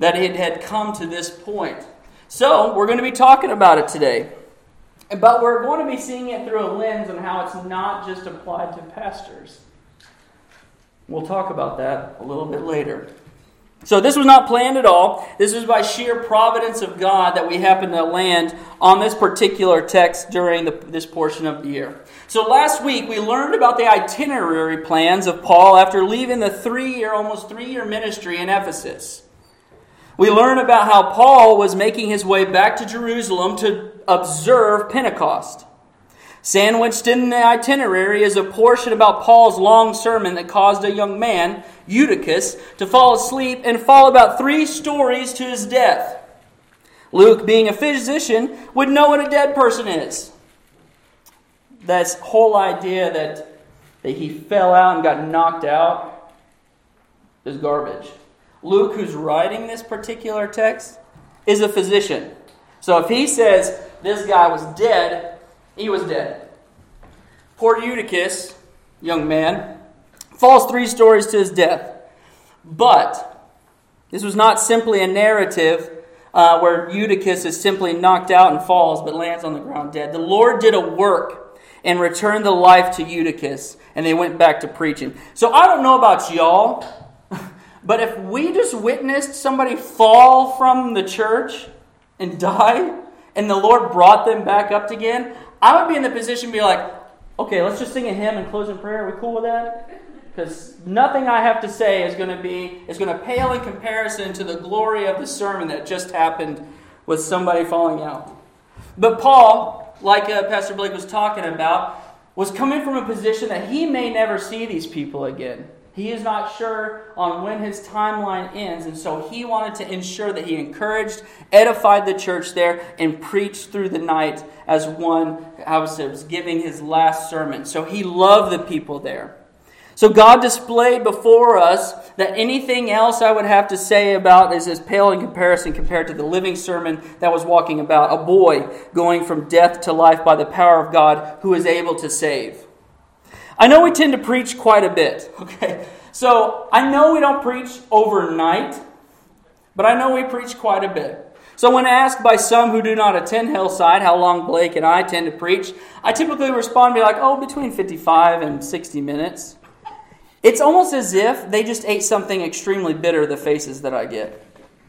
that it had come to this point. So, we're going to be talking about it today. But we're going to be seeing it through a lens on how it's not just applied to pastors. We'll talk about that a little bit later. So this was not planned at all. This was by sheer providence of God that we happened to land on this particular text during this portion of the year. So last week we learned about the itinerary plans of Paul after leaving the almost three-year ministry in Ephesus. We learned about how Paul was making his way back to Jerusalem to observe Pentecost. Sandwiched in the itinerary is a portion about Paul's long sermon that caused a young man, Eutychus, to fall asleep and fall about 3 stories to his death. Luke, being a physician, would know what a dead person is. This whole idea that he fell out and got knocked out is garbage. Luke, who's writing this particular text, is a physician. So if he says this guy was dead, he was dead. Poor Eutychus, young man, falls 3 stories to his death. But this was not simply a narrative where Eutychus is simply knocked out and falls but lands on the ground dead. The Lord did a work and returned the life to Eutychus, and they went back to preaching. So I don't know about y'all, but if we just witnessed somebody fall from the church and die, and the Lord brought them back up again, I would be in the position to be like, okay, let's just sing a hymn and close in prayer. Are we cool with that? Because nothing I have to say is going to pale in comparison to the glory of the sermon that just happened with somebody falling out. But Paul, like Pastor Blake was talking about, was coming from a position that he may never see these people again. He is not sure on when his timeline ends, and so he wanted to ensure that he encouraged, edified the church there, and preached through the night as one, was giving his last sermon. So he loved the people there. So God displayed before us that anything else I would have to say about is as pale in comparison compared to the living sermon that was walking about, a boy going from death to life by the power of God who is able to save. I know we tend to preach quite a bit, okay? So I know we don't preach overnight, but I know we preach quite a bit. So when asked by some who do not attend Hillside how long Blake and I tend to preach, I typically respond and be like, between 55 and 60 minutes. It's almost as if they just ate something extremely bitter, the faces that I get.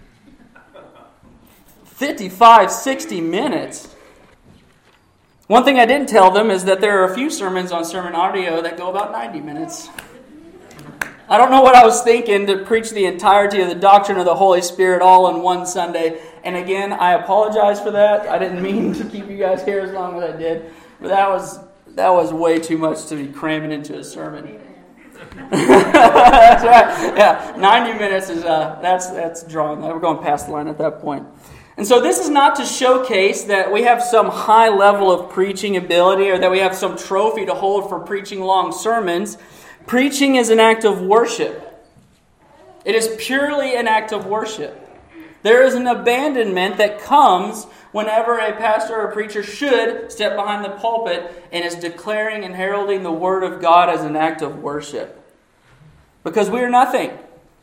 55, 60 minutes. One thing I didn't tell them is that there are a few sermons on Sermon Audio that go about 90 minutes. I don't know what I was thinking to preach the entirety of the doctrine of the Holy Spirit all in one Sunday. And again, I apologize for that. I didn't mean to keep you guys here as long as I did. But that was way too much to be cramming into a sermon. That's right. Yeah, 90 minutes is that's drawing. We're going past the line at that point. And so this is not to showcase that we have some high level of preaching ability or that we have some trophy to hold for preaching long sermons. Preaching is an act of worship. It is purely an act of worship. There is an abandonment that comes whenever a pastor or a preacher should step behind the pulpit and is declaring and heralding the Word of God as an act of worship. Because we are nothing.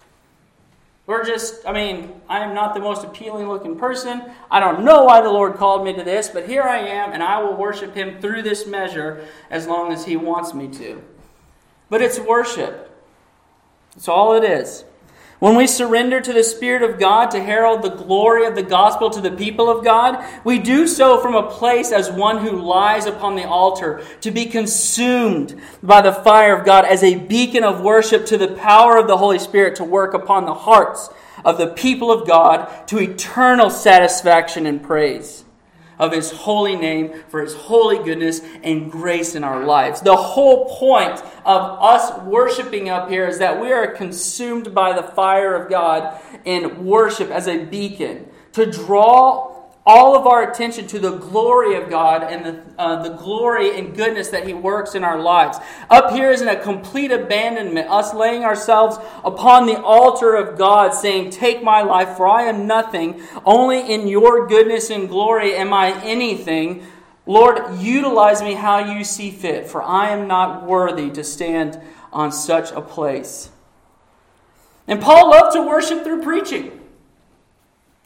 I am not the most appealing looking person. I don't know why the Lord called me to this, but here I am, and I will worship Him through this measure as long as He wants me to. But it's worship. That's all it is. When we surrender to the Spirit of God to herald the glory of the gospel to the people of God, we do so from a place as one who lies upon the altar to be consumed by the fire of God as a beacon of worship to the power of the Holy Spirit to work upon the hearts of the people of God to eternal satisfaction and praise of His holy name for His holy goodness and grace in our lives. The whole point of us worshiping up here is that we are consumed by the fire of God in worship as a beacon to draw all of our attention to the glory of God and the glory and goodness that He works in our lives. Up here is in a complete abandonment, us laying ourselves upon the altar of God, saying, "Take my life, for I am nothing. Only in your goodness and glory am I anything. Lord, utilize me how you see fit, for I am not worthy to stand on such a place." And Paul loved to worship through preaching.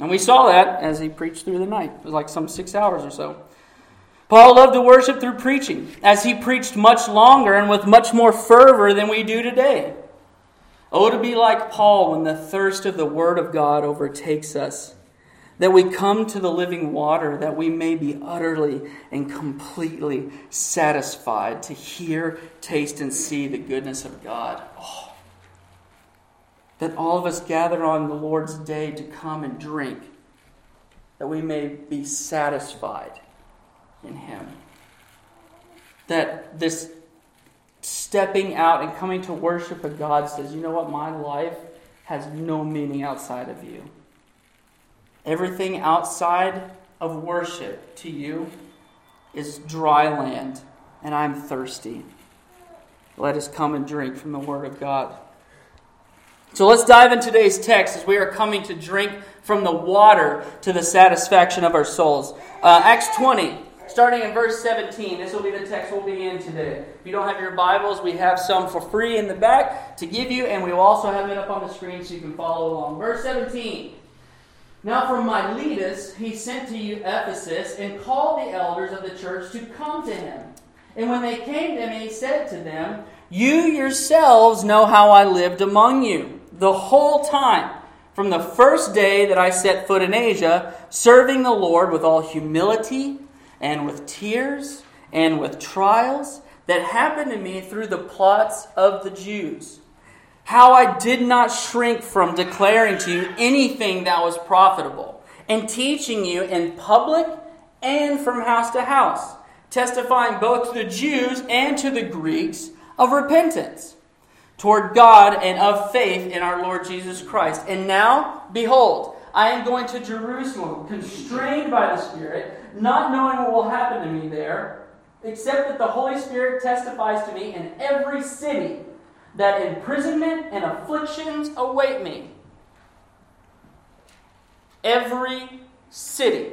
And we saw that as he preached through the night. It was like some 6 hours or so. Paul loved to worship through preaching, as he preached much longer and with much more fervor than we do today. Oh, to be like Paul when the thirst of the Word of God overtakes us, that we come to the living water, that we may be utterly and completely satisfied to hear, taste, and see the goodness of God. Oh, that all of us gather on the Lord's day to come and drink, that we may be satisfied in Him. That this stepping out and coming to worship a God says, you know what, my life has no meaning outside of you. Everything outside of worship to you is dry land, and I'm thirsty. Let us come and drink from the Word of God. So let's dive into today's text as we are coming to drink from the water to the satisfaction of our souls. Acts 20, starting in verse 17. This will be the text we'll be in today. If you don't have your Bibles, we have some for free in the back to give you, and we will also have it up on the screen so you can follow along. Verse 17. Now from Miletus he sent to Ephesus and called the elders of the church to come to him. And when they came to him, he said to them, you yourselves know how I lived among you the whole time, from the first day that I set foot in Asia, serving the Lord with all humility and with tears and with trials that happened to me through the plots of the Jews. How I did not shrink from declaring to you anything that was profitable, and teaching you in public and from house to house, testifying both to the Jews and to the Greeks of repentance toward God and of faith in our Lord Jesus Christ. And now, behold, I am going to Jerusalem, constrained by the Spirit, not knowing what will happen to me there, except that the Holy Spirit testifies to me in every city that imprisonment and afflictions await me. Every city.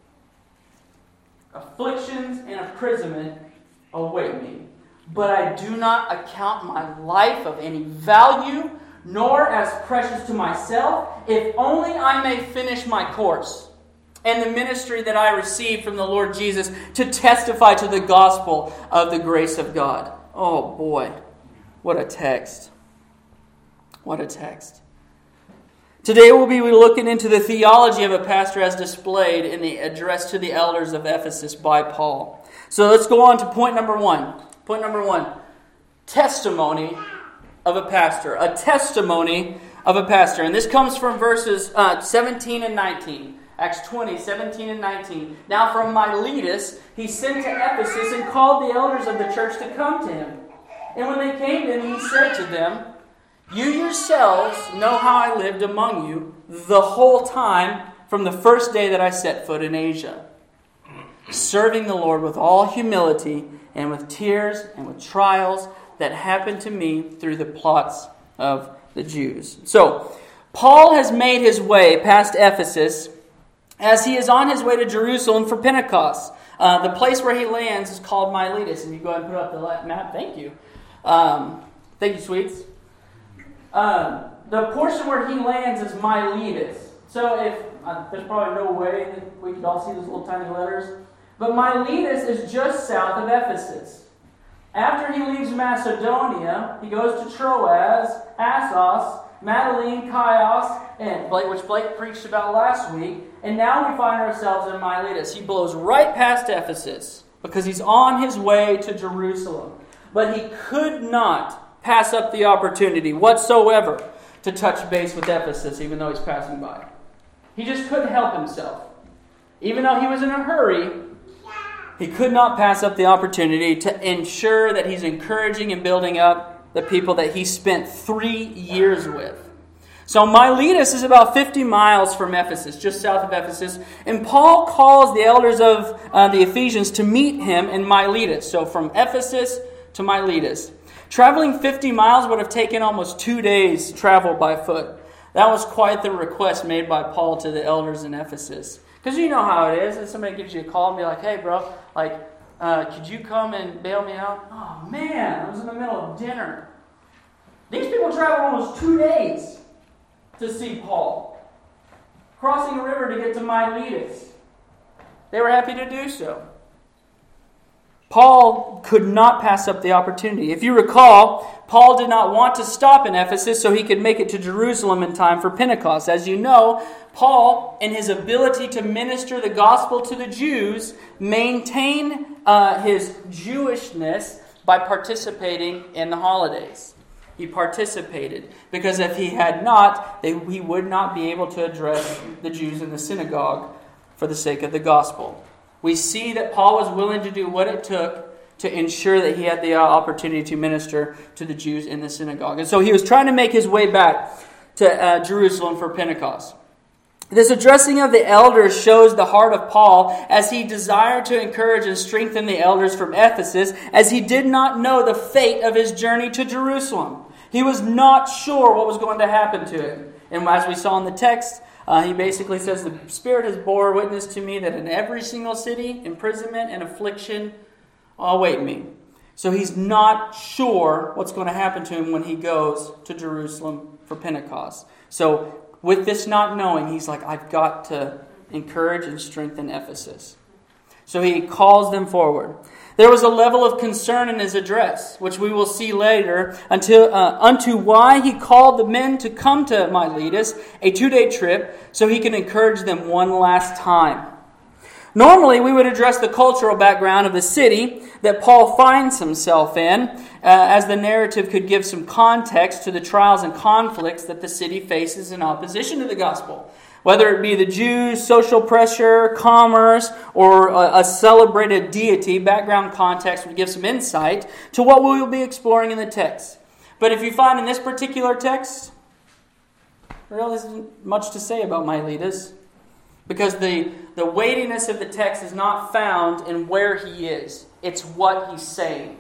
Afflictions and imprisonment await me. But I do not account my life of any value, nor as precious to myself, if only I may finish my course and the ministry that I received from the Lord Jesus to testify to the gospel of the grace of God. Oh boy. What a text. What a text. Today we'll be looking into the theology of a pastor as displayed in the address to the elders of Ephesus by Paul. So let's go on to point number one. Point number one. Testimony of a pastor. A testimony of a pastor. And this comes from verses 17 and 19. Acts 20, 17 and 19. Now from Miletus he sent to Ephesus and called the elders of the church to come to him. And when they came to him, he said to them, you yourselves know how I lived among you the whole time from the first day that I set foot in Asia, serving the Lord with all humility and with tears and with trials that happened to me through the plots of the Jews. So, Paul has made his way past Ephesus as he is on his way to Jerusalem for Pentecost. The place where he lands is called Miletus. And you go ahead and put up the map. Thank you. Thank you, sweets. The portion where he lands is Miletus. So if there's probably no way that we could all see those little tiny letters, but Miletus is just south of Ephesus. After he leaves Macedonia, he goes to Troas, Assos, Mytilene, Chios, and which Blake preached about last week. And now we find ourselves in Miletus. He blows right past Ephesus because he's on his way to Jerusalem. But he could not pass up the opportunity whatsoever to touch base with Ephesus, even though he's passing by. He just couldn't help himself. Even though he was in a hurry, he could not pass up the opportunity to ensure that he's encouraging and building up the people that he spent 3 years with. So Miletus is about 50 miles from Ephesus, just south of Ephesus. And Paul calls the elders of the Ephesians to meet him in Miletus. So from Ephesus to Miletus. Traveling 50 miles would have taken almost 2 days travel by foot. That was quite the request made by Paul to the elders in Ephesus. Because you know how it is. If somebody gives you a call and be like, hey bro, could you come and bail me out? Oh man, I was in the middle of dinner. These people traveled almost 2 days to see Paul. crossing a river to get to Miletus. They were happy to do so. Paul could not pass up the opportunity. If you recall, Paul did not want to stop in Ephesus so he could make it to Jerusalem in time for Pentecost. As you know, Paul, in his ability to minister the gospel to the Jews, maintained his Jewishness by participating in the holidays. He participated because if he had not, he would not be able to address the Jews in the synagogue for the sake of the gospel. We see that Paul was willing to do what it took to ensure that he had the opportunity to minister to the Jews in the synagogue. And so he was trying to make his way back to Jerusalem for Pentecost. This addressing of the elders shows the heart of Paul as he desired to encourage and strengthen the elders from Ephesus, as he did not know the fate of his journey to Jerusalem. He was not sure what was going to happen to him. And as we saw in the text, he basically says, the Spirit has bore witness to me that in every single city, imprisonment and affliction await me. So he's not sure what's going to happen to him when he goes to Jerusalem for Pentecost. So with this not knowing, he's like, I've got to encourage and strengthen Ephesus. So he calls them forward. There was a level of concern in his address, which we will see later, unto why he called the men to come to Miletus, a 2-day trip, so he can encourage them one last time. Normally, we would address the cultural background of the city that Paul finds himself in, as the narrative could give some context to the trials and conflicts that the city faces in opposition to the gospel. Whether it be the Jews, social pressure, commerce, or a celebrated deity, background context would give some insight to what we will be exploring in the text. But if you find in this particular text, there really isn't much to say about Miletus, because the weightiness of the text is not found in where he is. It's what he's saying.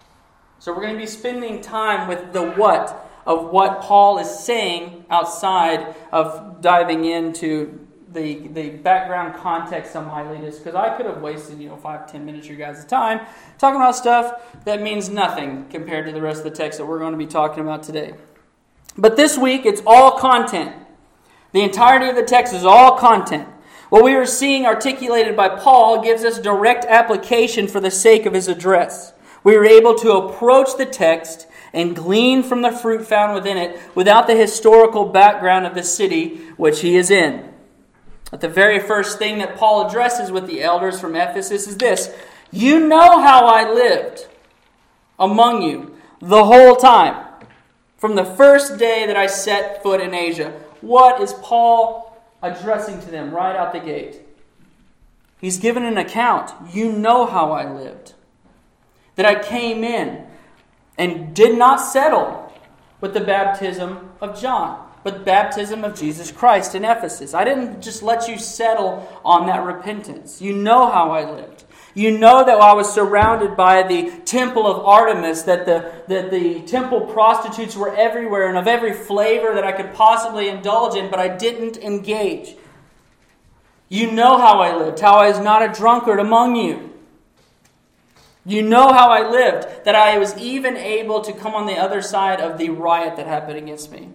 So we're going to be spending time with the what of what Paul is saying outside of diving into the background context of Miletus, because I could have wasted 5-10 minutes of your guys' time talking about stuff that means nothing compared to the rest of the text that we're going to be talking about today. But this week, it's all content. The entirety of the text is all content. What we are seeing articulated by Paul gives us direct application for the sake of his address. We are able to approach the text and glean from the fruit found within it without the historical background of the city which he is in. But the very first thing that Paul addresses with the elders from Ephesus is this: you know how I lived among you the whole time, from the first day that I set foot in Asia. What is Paul addressing to them right out the gate? He's given an account. You know how I lived. That I came in and did not settle with the baptism of John, but baptism of Jesus Christ in Ephesus. I didn't just let you settle on that repentance. You know how I lived. You know that I was surrounded by the temple of Artemis, that the temple prostitutes were everywhere and of every flavor that I could possibly indulge in, but I didn't engage. You know how I lived, how I was not a drunkard among you. You know how I lived, that I was even able to come on the other side of the riot that happened against me.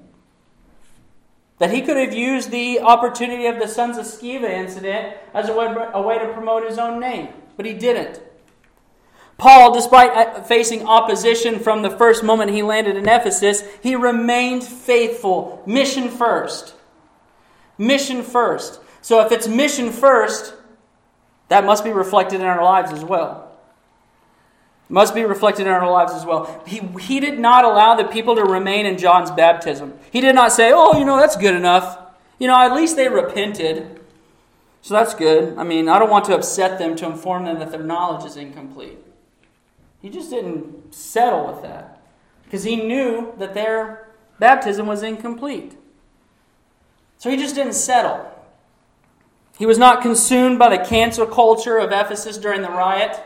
That he could have used the opportunity of the Sons of Sceva incident as a way to promote his own name, but he didn't. Paul, despite facing opposition from the first moment he landed in Ephesus, he remained faithful. Mission first. Mission first. So if it's mission first, that must be reflected in our lives as well. Must be reflected in our lives as well. He did not allow the people to remain in John's baptism. He did not say, that's good enough. At least they repented. So that's good. I don't want to upset them to inform them that their knowledge is incomplete. He just didn't settle with that, because he knew that their baptism was incomplete. So he just didn't settle. He was not consumed by the cancel culture of Ephesus during the riot.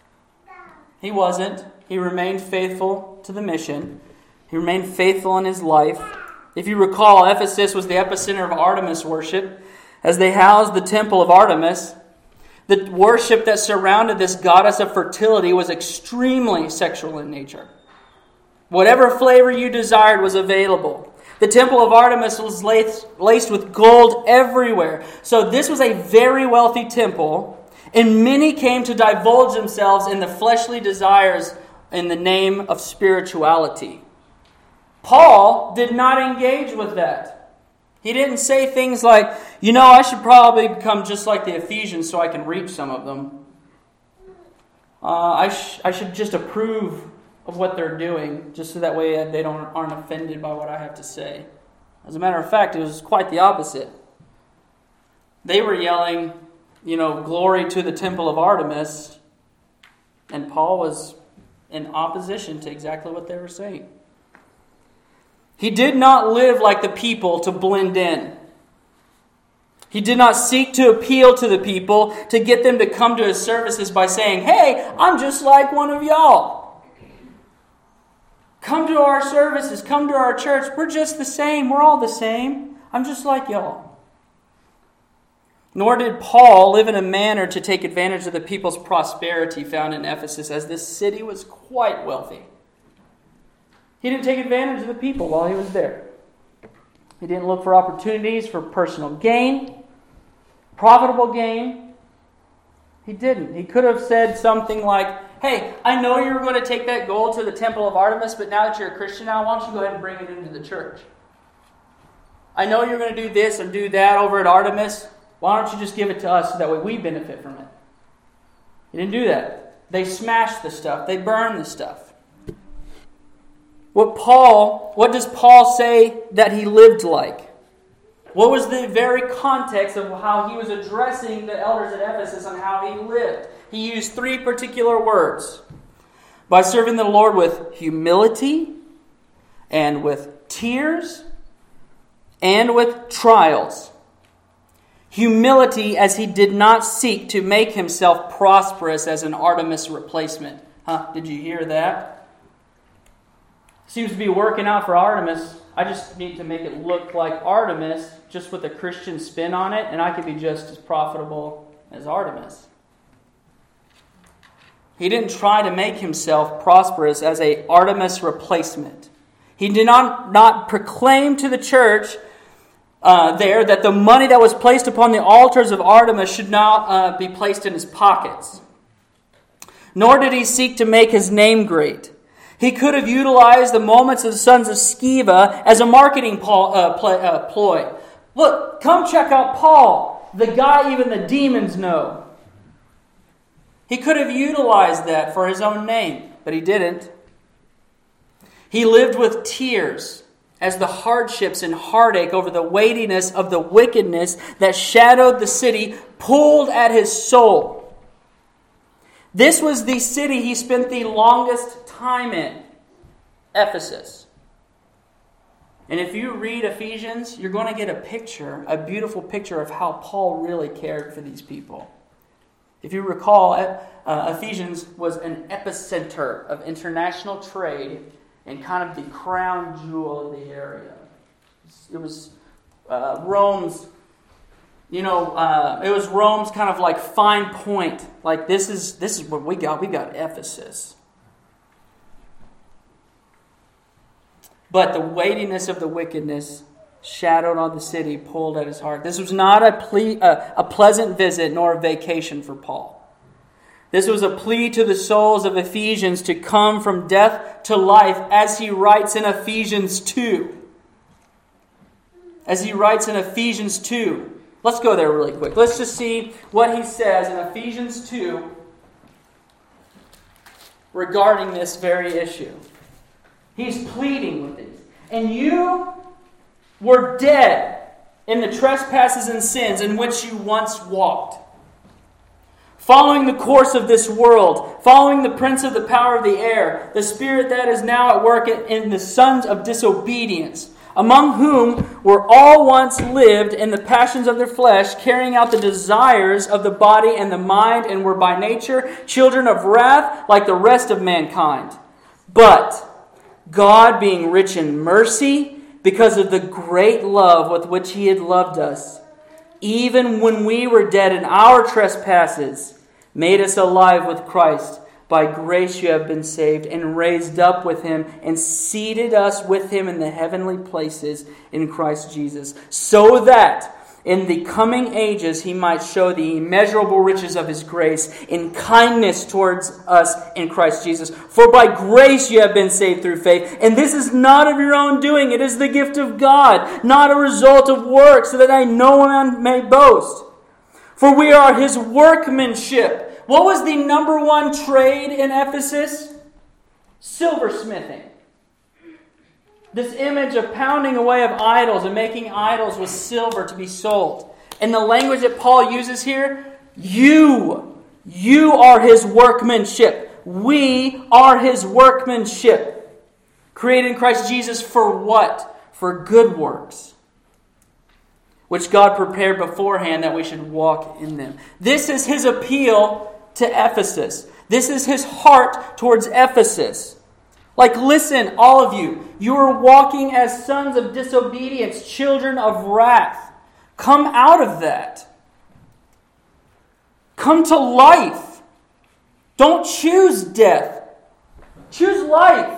He wasn't. He remained faithful to the mission. He remained faithful in his life. If you recall, Ephesus was the epicenter of Artemis worship. As they housed the temple of Artemis, the worship that surrounded this goddess of fertility was extremely sexual in nature. Whatever flavor you desired was available. The temple of Artemis was laced with gold everywhere. So this was a very wealthy temple, and many came to divulge themselves in the fleshly desires in the name of spirituality. Paul did not engage with that. He didn't say things like, I should probably become just like the Ephesians so I can reach some of them. I should just approve of what they're doing, just so that way they aren't offended by what I have to say. As a matter of fact, it was quite the opposite. They were yelling, glory to the temple of Artemis, and Paul was in opposition to exactly what they were saying. He did not live like the people to blend in. He did not seek to appeal to the people to get them to come to his services by saying, hey, I'm just like one of y'all. Come to our services, come to our church. We're just the same. We're all the same. I'm just like y'all. Nor did Paul live in a manner to take advantage of the people's prosperity found in Ephesus, as this city was quite wealthy. He didn't take advantage of the people while he was there. He didn't look for opportunities for personal gain, profitable gain. He didn't. He could have said something like, hey, I know you were going to take that gold to the temple of Artemis, but now that you're a Christian now, why don't you go ahead and bring it into the church? I know you're going to do this and do that over at Artemis. Why don't you just give it to us so that way we benefit from it? He didn't do that. They smashed the stuff. They burned the stuff. What does Paul say that he lived like? What was the very context of how he was addressing the elders at Ephesus on how he lived? He used 3 particular words. By serving the Lord with humility, and with tears, and with trials. Humility, as he did not seek to make himself prosperous as an Artemis replacement. Did you hear that? Seems to be working out for Artemis. I just need to make it look like Artemis, just with a Christian spin on it, and I could be just as profitable as Artemis. He didn't try to make himself prosperous as a Artemis replacement. He did not proclaim to the church there that the money that was placed upon the altars of Artemis should not be placed in his pockets. Nor did he seek to make his name great. He could have utilized the moments of the sons of Sceva as a marketing ploy. Look, come check out Paul, the guy even the demons know. He could have utilized that for his own name, but he didn't. He lived with tears as the hardships and heartache over the weightiness of the wickedness that shadowed the city pulled at his soul. This was the city he spent the longest time in, Ephesus. And if you read Ephesians, you're going to get a beautiful picture of how Paul really cared for these people. If you recall, Ephesians was an epicenter of international trade and kind of the crown jewel of the area. It was Rome's, it was Rome's kind of like fine point. Like this is what we got. We got Ephesus. But the weightiness of the wickedness shadowed on the city, pulled at his heart. This was not a pleasant visit nor a vacation for Paul. This was a plea to the souls of Ephesians to come from death to life, as he writes in Ephesians 2. As he writes in Ephesians 2. Let's go there really quick. Let's just see what he says in Ephesians 2 regarding this very issue. He's pleading with these. And you were dead in the trespasses and sins in which you once walked, following the course of this world, following the prince of the power of the air, the spirit that is now at work in the sons of disobedience, among whom were all once lived in the passions of their flesh, carrying out the desires of the body and the mind, and were by nature children of wrath like the rest of mankind. But God, being rich in mercy, because of the great love with which He had loved us, even when we were dead in our trespasses, made us alive with Christ. by grace you have been saved, and raised up with Him, and seated us with Him in the heavenly places in Christ Jesus, so that in the coming ages He might show the immeasurable riches of His grace in kindness towards us in Christ Jesus. For by grace you have been saved through faith, and this is not of your own doing. It is the gift of God, not a result of works, so that no one may boast. For we are His workmanship. What was the number one trade in Ephesus? Silversmithing. This image of pounding away of idols and making idols with silver to be sold. And the language that Paul uses here, you are His workmanship. We are His workmanship. Created in Christ Jesus for what? For good works, which God prepared beforehand that we should walk in them. This is His appeal to Ephesus. This is His heart towards Ephesus. Like, listen, all of you. You are walking as sons of disobedience, children of wrath. Come out of that. Come to life. Don't choose death. Choose life.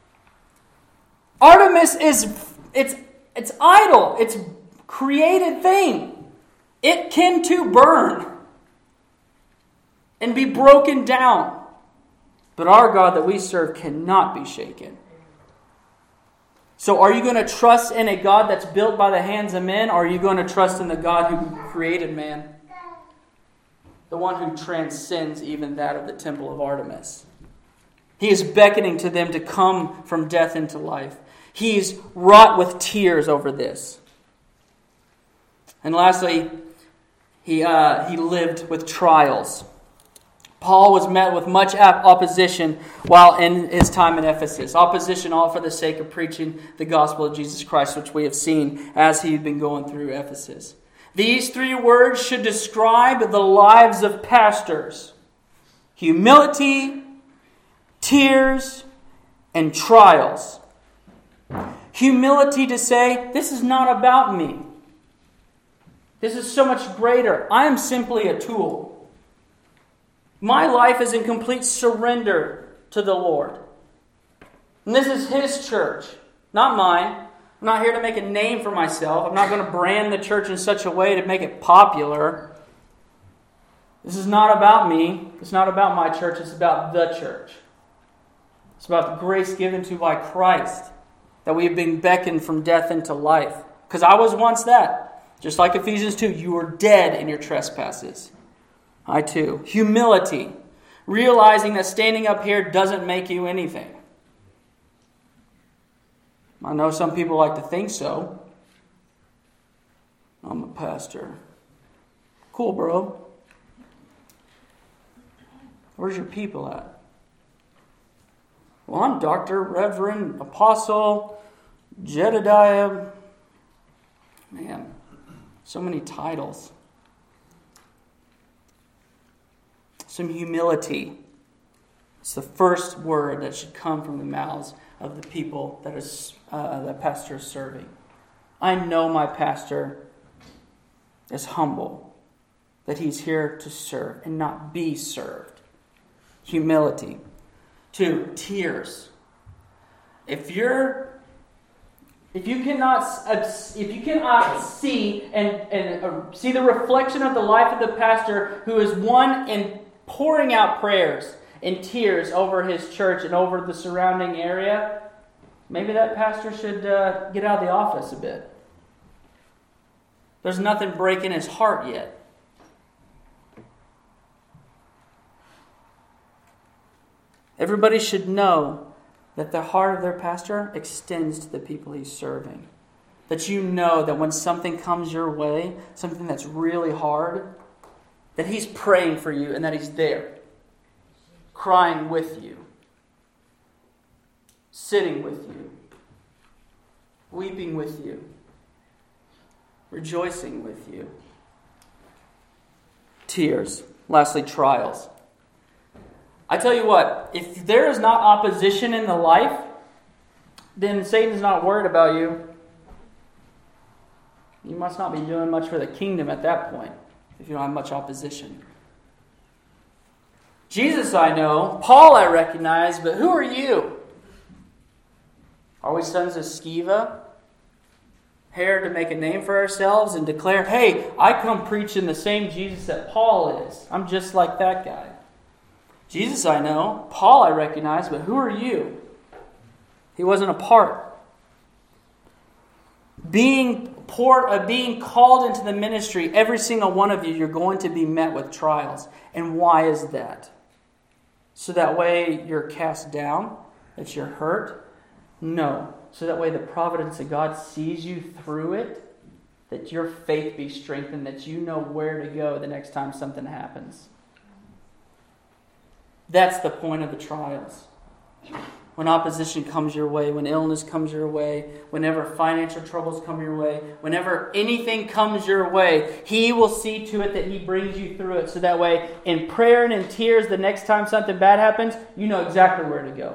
Artemis it's idol. It's created thing. It can too burn and be broken down. But our God that we serve cannot be shaken. So are you going to trust in a God that's built by the hands of men, or are you going to trust in the God who created man? The one who transcends even that of the temple of Artemis. He is beckoning to them to come from death into life. He's wrought with tears over this. And lastly, he lived with trials. Paul was met with much opposition while in his time in Ephesus. Opposition all for the sake of preaching the gospel of Jesus Christ, which we have seen as he'd been going through Ephesus. These three words should describe the lives of pastors: humility, tears, and trials. Humility to say, this is not about me. This is so much greater. I am simply a tool. My life is in complete surrender to the Lord. And this is His church, not mine. I'm not here to make a name for myself. I'm not going to brand the church in such a way to make it popular. This is not about me. It's not about my church. It's about the church. It's about the grace given to by Christ, that we have been beckoned from death into life. Because I was once that. Just like Ephesians 2, you were dead in your trespasses. I too. Humility. Realizing that standing up here doesn't make you anything. I know some people like to think so. I'm a pastor. Cool, bro. Where's your people at? Well, I'm Doctor, Reverend, Apostle, Jedediah. Man, so many titles. Some humility. It's the first word that should come from the mouths of the people that pastor is serving. I know my pastor is humble, that he's here to serve and not be served. Humility. 2, tears. If you cannot see and see the reflection of the life of the pastor, who is one in pouring out prayers and tears over his church and over the surrounding area, maybe that pastor should get out of the office a bit. There's nothing breaking his heart yet. Everybody should know that the heart of their pastor extends to the people he's serving. That you know that when something comes your way, something that's really hard, that he's praying for you and that he's there, crying with you, sitting with you, weeping with you, rejoicing with you. Tears. Lastly, trials. I tell you what, if there is not opposition in the life, then Satan's not worried about you. You must not be doing much for the kingdom at that point, if you don't have much opposition. Jesus I know, Paul I recognize, but who are you? Are we sons of Sceva? Here to make a name for ourselves and declare, hey, I come preaching the same Jesus that Paul is. I'm just like that guy. Jesus I know, Paul I recognize, but who are you? He wasn't a part. Being called into the ministry, every single one of you, you're going to be met with trials. And why is that? So that way you're cast down, that you're hurt? No. So that way the providence of God sees you through it, that your faith be strengthened, that you know where to go the next time something happens. That's the point of the trials. When opposition comes your way, when illness comes your way, whenever financial troubles come your way, whenever anything comes your way, He will see to it that He brings you through it. So that way, in prayer and in tears, the next time something bad happens, you know exactly where to go.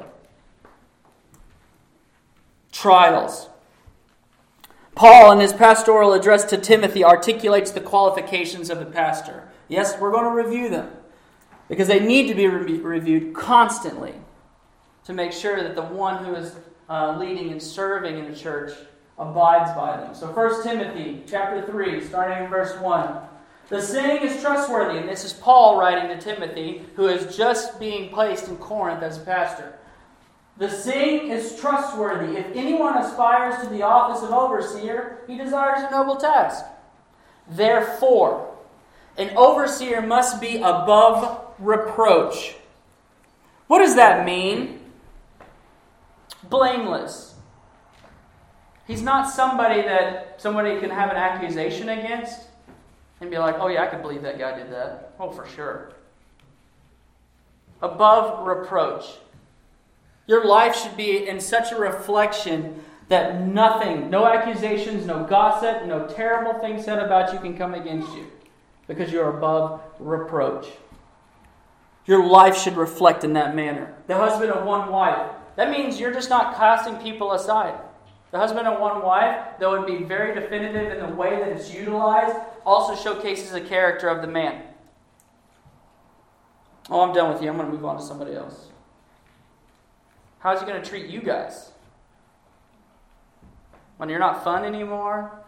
Trials. Paul, in his pastoral address to Timothy, articulates the qualifications of the pastor. Yes, we're going to review them, because they need to be reviewed constantly, to make sure that the one who is leading and serving in the church abides by them. So 1 Timothy chapter 3, starting in verse 1. The saying is trustworthy, and this is Paul writing to Timothy, who is just being placed in Corinth as a pastor. The saying is trustworthy. If anyone aspires to the office of overseer, he desires a noble task. Therefore, an overseer must be above reproach. What does that mean? Blameless. He's not somebody that somebody can have an accusation against and be like, oh yeah, I could believe that guy did that. Oh, for sure. Above reproach. Your life should be in such a reflection that nothing, no accusations, no gossip, no terrible things said about you can come against you, because you're above reproach. Your life should reflect in that manner. The husband of one wife. That means you're just not casting people aside. The husband of one wife, though it be very definitive in the way that it's utilized, also showcases the character of the man. Oh, I'm done with you. I'm going to move on to somebody else. How's he going to treat you guys? When you're not fun anymore?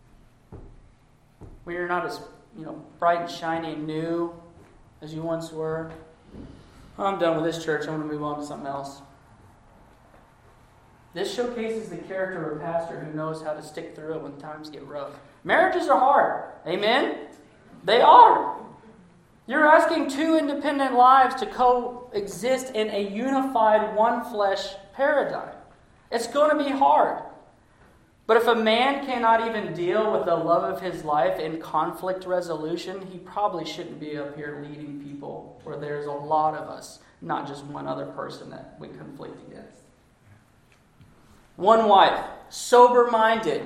When you're not as bright and shiny and new as you once were? Oh, I'm done with this church. I'm going to move on to something else. This showcases the character of a pastor who knows how to stick through it when times get rough. Marriages are hard. Amen? They are. You're asking two independent lives to coexist in a unified one-flesh paradigm. It's going to be hard. But if a man cannot even deal with the love of his life in conflict resolution, he probably shouldn't be up here leading people where there's a lot of us, not just one other person that we conflict against. One wife, sober-minded,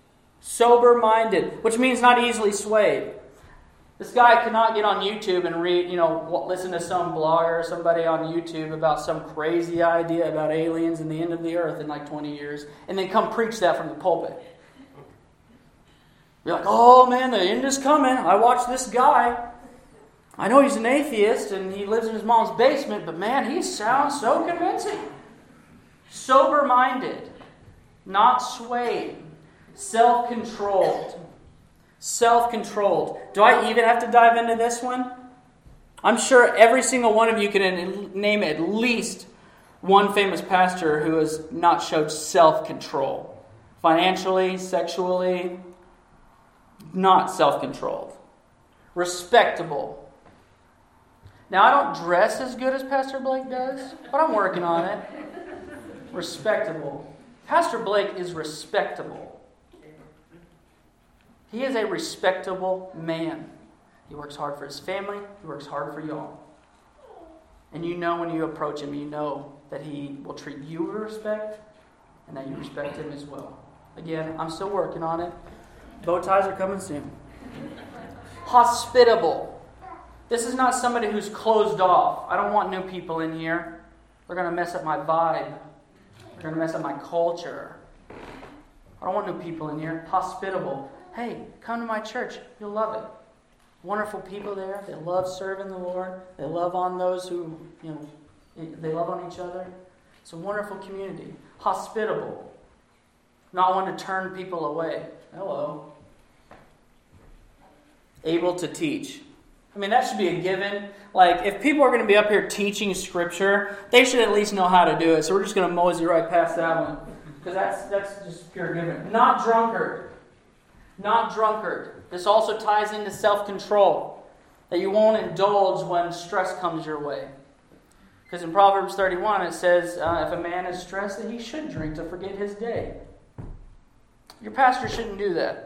which means not easily swayed. This guy cannot get on YouTube and read, listen to some blogger or somebody on YouTube about some crazy idea about aliens and the end of the earth in like 20 years, and then come preach that from the pulpit. Be like, oh man, the end is coming. I watched this guy. I know he's an atheist and he lives in his mom's basement, but man, he sounds so convincing. Sober-minded, not swayed, self-controlled. Self-controlled. Do I even have to dive into this one? I'm sure every single one of you can name at least one famous pastor who has not showed self-control. Financially, sexually, not self-controlled. Respectable. Now, I don't dress as good as Pastor Blake does, but I'm working on it. Respectable. Pastor Blake is respectable. He is a respectable man. He works hard for his family. He works hard for y'all. And you know when you approach him, you know that he will treat you with respect and that you respect him as well. Again, I'm still working on it. Bow ties are coming soon. Hospitable. This is not somebody who's closed off. I don't want new people in here. They're going to mess up my vibe. They're going to mess up my culture. I don't want new people in here. Hospitable. Hey, come to my church. You'll love it. Wonderful people there. They love serving the Lord. They love on those who, they love on each other. It's a wonderful community. Hospitable. Not one to turn people away. Hello. Able to teach. I mean, that should be a given. Like, if people are going to be up here teaching Scripture, they should at least know how to do it. So we're just going to mosey right past that one. Because that's just pure given. Not drunkard. Not drunkard. This also ties into self-control. That you won't indulge when stress comes your way. Because in Proverbs 31 it says, if a man is stressed, that he should drink to forget his day. Your pastor shouldn't do that.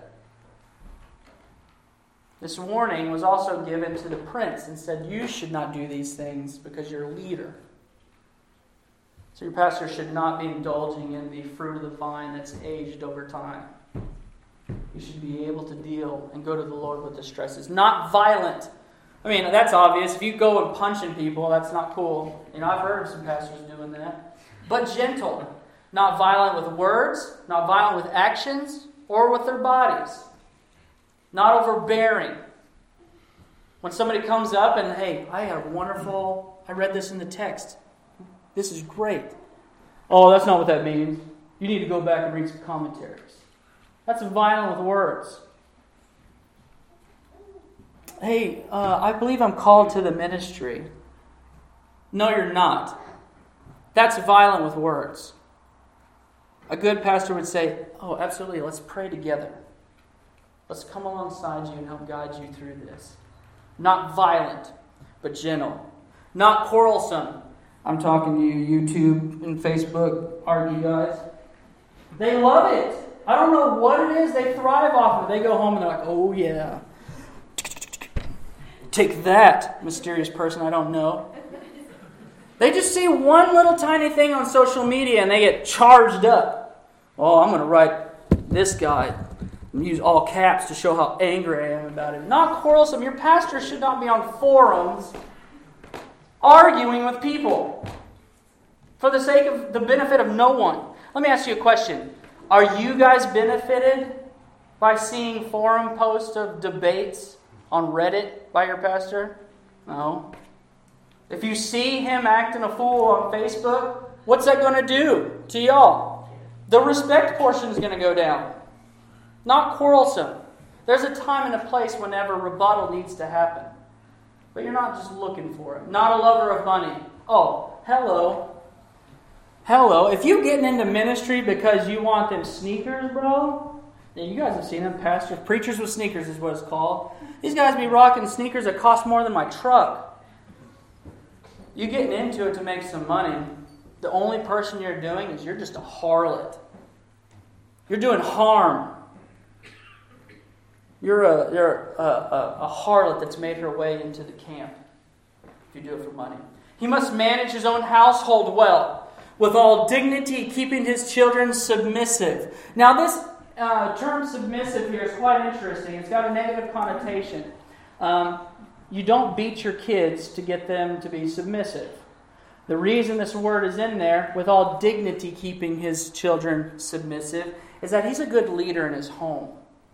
This warning was also given to the prince and said, you should not do these things because you're a leader. So your pastor should not be indulging in the fruit of the vine that's aged over time. You should be able to deal and go to the Lord with the stresses. Not violent. I mean, that's obvious. If you go and punching people, that's not cool. I've heard of some pastors doing that. But gentle. Not violent with words, not violent with actions, or with their bodies. Not overbearing. When somebody comes up and, hey, I read this in the text. This is great. Oh, that's not what that means. You need to go back and read some commentaries. That's violent with words. Hey, I believe I'm called to the ministry. No, you're not. That's violent with words. A good pastor would say, oh, absolutely, let's pray together. Let's come alongside you and help guide you through this. Not violent, but gentle. Not quarrelsome. I'm talking to you, YouTube and Facebook, argue guys. They love it. I don't know what it is. They thrive off of it. They go home and they're like, oh yeah. Take that, mysterious person I don't know. They just see one little tiny thing on social media and they get charged up. Oh, I'm going to write this guy and use all caps to show how angry I am about it. Not quarrelsome. Your pastor should not be on forums arguing with people for the sake of the benefit of no one. Let me ask you a question. Are you guys benefited by seeing forum posts of debates on Reddit by your pastor? No. If you see him acting a fool on Facebook, what's that going to do to y'all? The respect portion is going to go down. Not quarrelsome. There's a time and a place whenever rebuttal needs to happen. But you're not just looking for it. Not a lover of money. Oh, hello. Hello. If you're getting into ministry because you want them sneakers, bro, yeah, you guys have seen them, pastors. Preachers with sneakers is what it's called. These guys be rocking sneakers that cost more than my truck. You getting into it to make some money. The only person you're doing is you're just a harlot. You're doing harm. You're a harlot that's made her way into the camp if you do it for money. He must manage his own household well, with all dignity, keeping his children submissive. Now this term submissive here is quite interesting. It's got a negative connotation. You don't beat your kids to get them to be submissive. The reason this word is in there, with all dignity keeping his children submissive, is that he's a good leader in his home.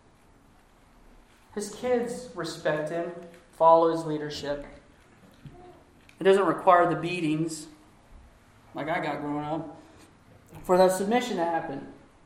His kids respect him, follow his leadership. It doesn't require the beatings, like I got growing up, for that submission to happen.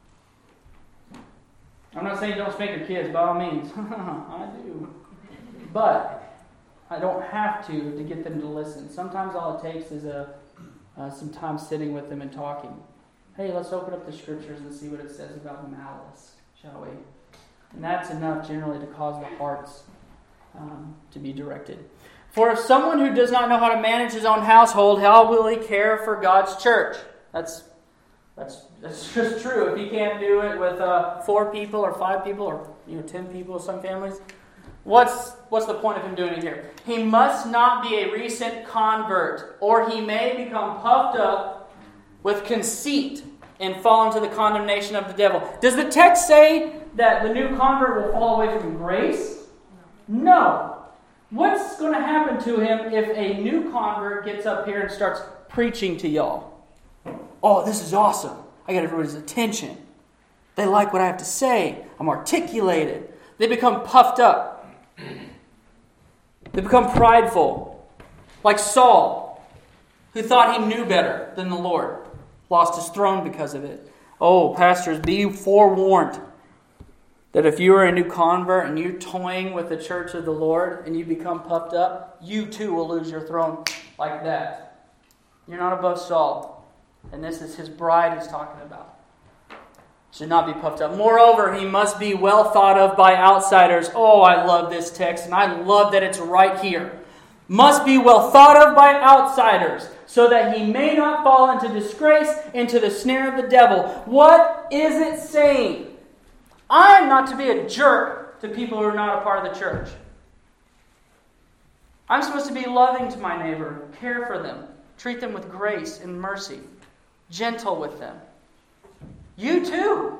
I'm not saying don't spank your kids, by all means. I do. But I don't have to get them to listen. Sometimes all it takes is some time sitting with them and talking. Hey, let's open up the scriptures and see what it says about malice, shall we? And that's enough generally to cause the hearts to be directed. For if someone who does not know how to manage his own household, how will he care for God's church? That's just true. If he can't do it with 4 people or 5 people or 10 people, some families, what's the point of him doing it here? He must not be a recent convert, or he may become puffed up with conceit and fall into the condemnation of the devil. Does the text say that the new convert will fall away from grace? No. What's going to happen to him if a new convert gets up here and starts preaching to y'all? Oh, this is awesome. I got everybody's attention. They like what I have to say. I'm articulated. They become puffed up. They become prideful, like Saul, who thought he knew better than the Lord. Lost his throne because of it. Oh, pastors, be forewarned that if you are a new convert and you're toying with the church of the Lord and you become puffed up, you too will lose your throne like that. You're not above Saul. And this is his bride he's talking about. Should not be puffed up. Moreover, he must be well thought of by outsiders. Oh, I love this text, and I love that it's right here. Must be well thought of by outsiders, so that he may not fall into disgrace, into the snare of the devil. What is it saying? I'm not to be a jerk to people who are not a part of the church. I'm supposed to be loving to my neighbor, care for them, treat them with grace and mercy, gentle with them. You too.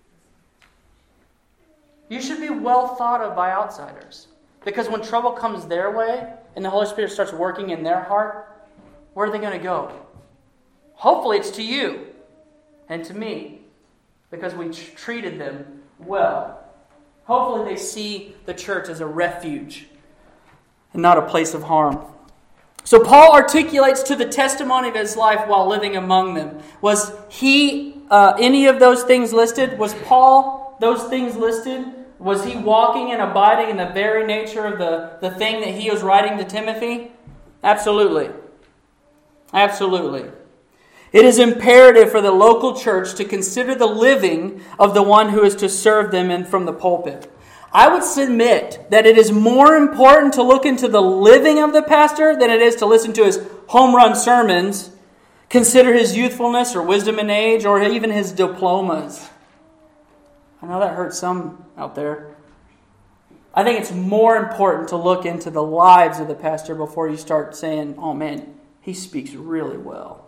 You should be well thought of by outsiders. Because when trouble comes their way and the Holy Spirit starts working in their heart, where are they going to go? Hopefully it's to you and to me. Because we treated them well. Hopefully they see the church as a refuge and not a place of harm. So Paul articulates to the testimony of his life while living among them. Was he any of those things listed? Was Paul those things listed? Was he walking and abiding in the very nature of the thing that he was writing to Timothy? Absolutely. Absolutely. It is imperative for the local church to consider the living of the one who is to serve them and from the pulpit. I would submit that it is more important to look into the living of the pastor than it is to listen to his home run sermons, consider his youthfulness or wisdom and age, or even his diplomas. I know that hurts some out there. I think it's more important to look into the lives of the pastor before you start saying, oh man, he speaks really well.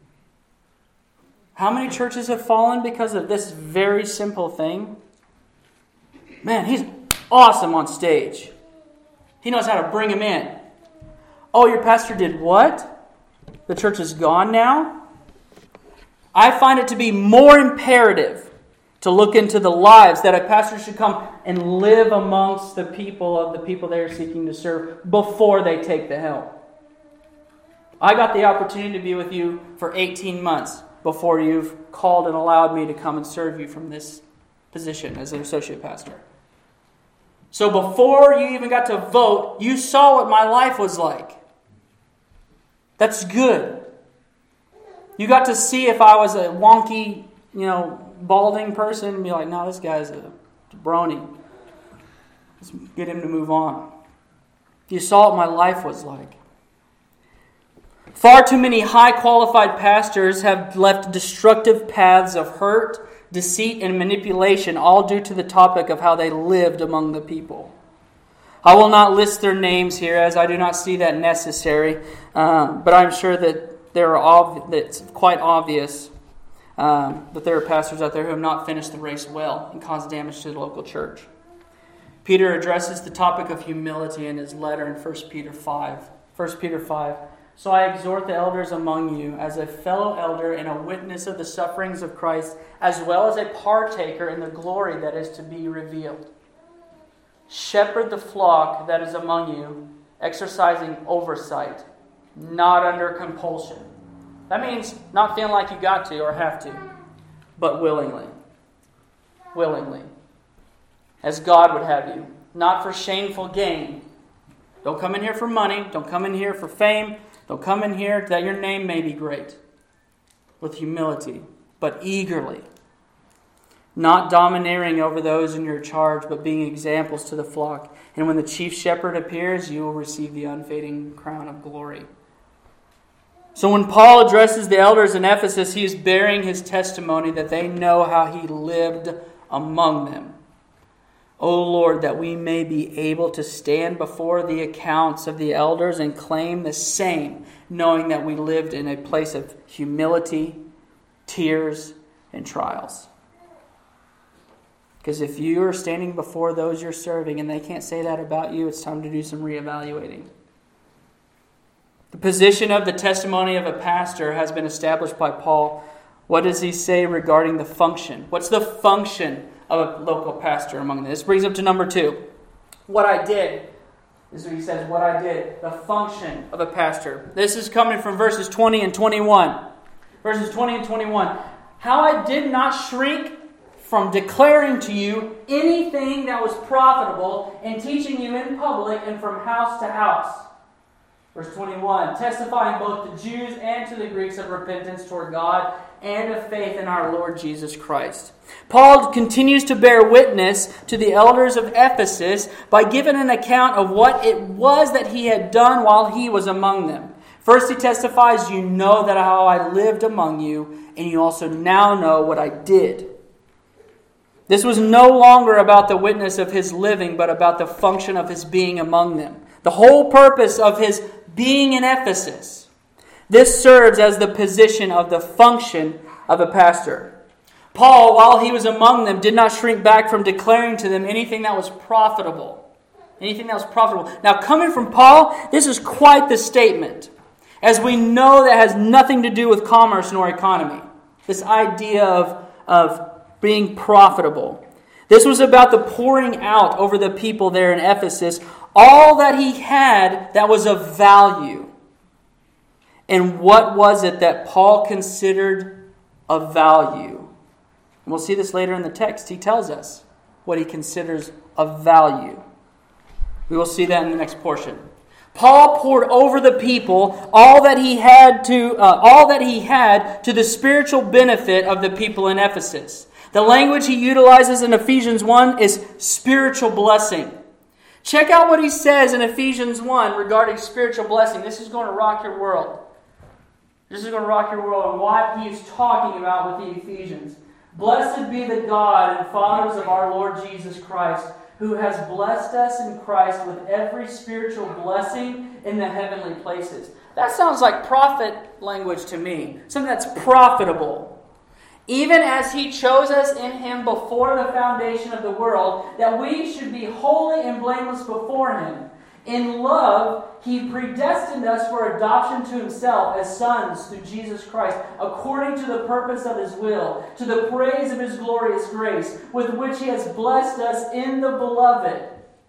How many churches have fallen because of this very simple thing? Man, he's awesome on stage. He knows how to bring him in. Oh, your pastor did what? The church is gone now? I find it to be more imperative to look into the lives that a pastor should come and live amongst the people they are seeking to serve before they take the helm. I got the opportunity to be with you for 18 months before you've called and allowed me to come and serve you from this position as an associate pastor. So before you even got to vote, you saw what my life was like. That's good. You got to see if I was a wonky, balding person and be like, no, this guy's a brony. Let's get him to move on. You saw what my life was like. Far too many high-qualified pastors have left destructive paths of hurt, deceit, and manipulation, all due to the topic of how they lived among the people. I will not list their names here, as I do not see that necessary, but I'm sure that it's quite obvious that there are pastors out there who have not finished the race well and caused damage to the local church. Peter addresses the topic of humility in his letter in 1 Peter 5. 1 Peter 5. So I exhort the elders among you, as a fellow elder and a witness of the sufferings of Christ, as well as a partaker in the glory that is to be revealed. Shepherd the flock that is among you, exercising oversight, not under compulsion. That means not feeling like you got to or have to, but willingly. Willingly. As God would have you. Not for shameful gain. Don't come in here for money. Don't come in here for fame. Don't come in here that your name may be great. With humility, but eagerly. Not domineering over those in your charge, but being examples to the flock. And when the chief shepherd appears, you will receive the unfading crown of glory. So when Paul addresses the elders in Ephesus, he is bearing his testimony that they know how he lived among them. O Lord, that we may be able to stand before the accounts of the elders and claim the same, knowing that we lived in a place of humility, tears, and trials. Because if you are standing before those you're serving and they can't say that about you, it's time to do some reevaluating. The position of the testimony of a pastor has been established by Paul. What does he say regarding the function? What's the function of a local pastor among them? This brings up to number 2. What I did This is what he says, what I did, the function of a pastor. This is coming from verses 20 and 21. Verses 20 and 21. How I did not shrink from declaring to you anything that was profitable and teaching you in public and from house to house. Verse 21, testifying both to Jews and to the Greeks of repentance toward God and of faith in our Lord Jesus Christ. Paul continues to bear witness to the elders of Ephesus by giving an account of what it was that he had done while he was among them. First he testifies, you know that how I lived among you, and you also now know what I did. This was no longer about the witness of his living, but about the function of his being among them. The whole purpose of his being in Ephesus. This serves as the position of the function of a pastor. Paul, while he was among them, did not shrink back from declaring to them anything that was profitable. Anything that was profitable. Now, coming from Paul, this is quite the statement. As we know, that has nothing to do with commerce nor economy. This idea of being profitable. This was about the pouring out over the people there in Ephesus all that he had that was of value. And what was it that Paul considered of value? And we'll see this later in the text. He tells us what he considers of value. We will see that in the next portion. Paul poured over the people all that he had to the spiritual benefit of the people in Ephesus. The language he utilizes in Ephesians 1 is spiritual blessing. Check out what he says in Ephesians 1 regarding spiritual blessing. This is going to rock your world. This is going to rock your world and what he is talking about with the Ephesians. Blessed be the God and fathers of our Lord Jesus Christ, who has blessed us in Christ with every spiritual blessing in the heavenly places. That sounds like profit language to me. Something that's profitable. Even as he chose us in him before the foundation of the world, that we should be holy and blameless before him. In love, he predestined us for adoption to himself as sons through Jesus Christ, according to the purpose of his will, to the praise of his glorious grace, with which he has blessed us in the beloved.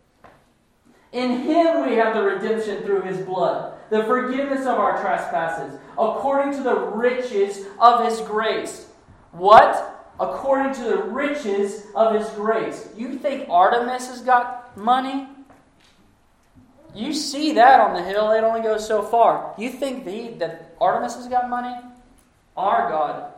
In him we have the redemption through his blood, the forgiveness of our trespasses, according to the riches of his grace. What? According to the riches of his grace. You think Artemis has got money? You see that on the hill, it only goes so far. You think that Artemis has got money? Our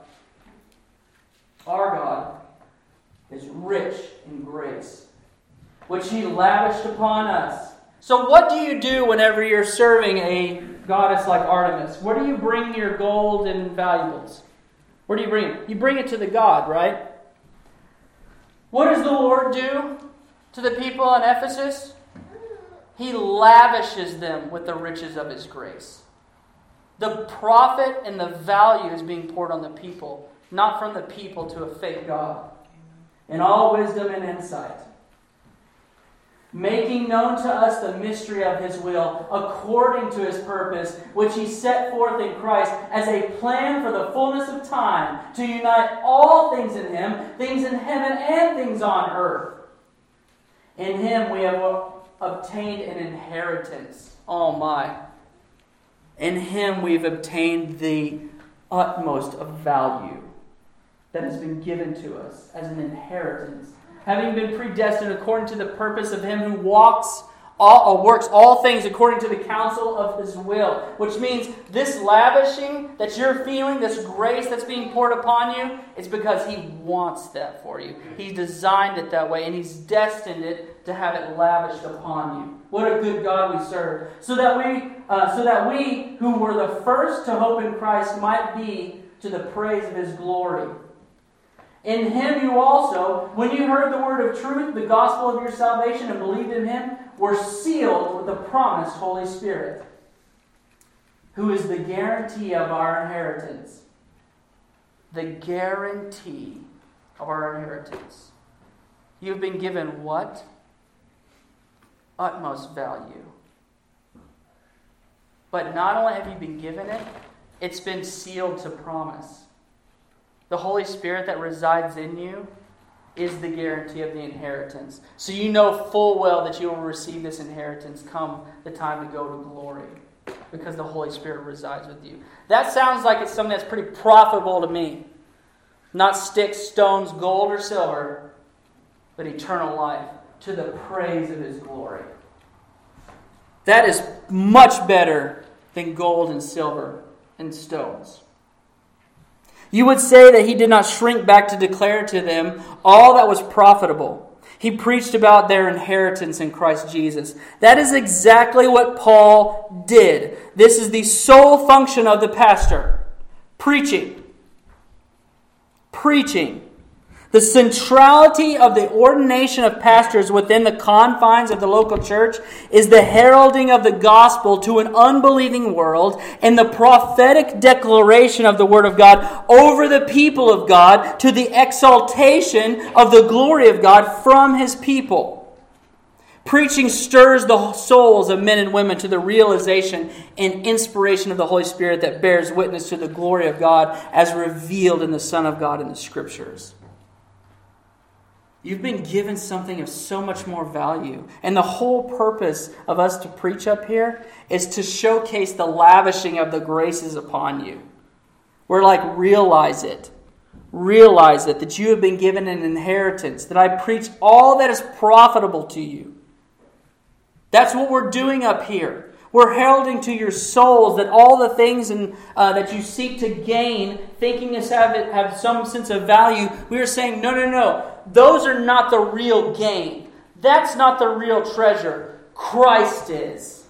God is rich in grace, which he lavished upon us. So what do you do whenever you're serving a goddess like Artemis? Where do you bring your gold and valuables? Where do you bring it? You bring it to the god, right? What does the Lord do to the people in Ephesus? He lavishes them with the riches of his grace. The profit and the value is being poured on the people, not from the people to a fake God. In all wisdom and insight, making known to us the mystery of his will, according to his purpose, which he set forth in Christ as a plan for the fullness of time, to unite all things in him, things in heaven and things on earth. In him we have obtained an inheritance. Oh my. In him we've obtained the utmost of value that has been given to us as an inheritance, having been predestined according to the purpose of him who works all things according to the counsel of his will. Which means this lavishing that you're feeling, this grace that's being poured upon you, it's because he wants that for you. He's designed it that way, and he's destined it to have it lavished upon you. What a good God we serve. So that we who were the first to hope in Christ might be to the praise of his glory. In him you also, when you heard the word of truth, the gospel of your salvation, and believed in him, were sealed with the promised Holy Spirit, who is the guarantee of our inheritance. The guarantee of our inheritance. You've been given what? Utmost value. But not only have you been given it, it's been sealed to promise. The Holy Spirit that resides in you is the guarantee of the inheritance. So you know full well that you will receive this inheritance come the time to go to glory, because the Holy Spirit resides with you. That sounds like it's something that's pretty profitable to me. Not sticks, stones, gold, or silver, but eternal life to the praise of His glory. That is much better than gold and silver and stones. You would say that He did not shrink back to declare to them all that was profitable. He preached about their inheritance in Christ Jesus. That is exactly what Paul did. This is the sole function of the pastor. Preaching. Preaching. The centrality of the ordination of pastors within the confines of the local church is the heralding of the gospel to an unbelieving world and the prophetic declaration of the Word of God over the people of God to the exaltation of the glory of God from His people. Preaching stirs the souls of men and women to the realization and inspiration of the Holy Spirit that bears witness to the glory of God as revealed in the Son of God in the Scriptures. You've been given something of so much more value. And the whole purpose of us to preach up here is to showcase the lavishing of the graces upon you. We're like, realize it. Realize it, that you have been given an inheritance, that I preach all that is profitable to you. That's what we're doing up here. We're heralding to your souls that all the things that you seek to gain, thinking us have some sense of value, we are saying, no. Those are not the real gain. That's not the real treasure. Christ is.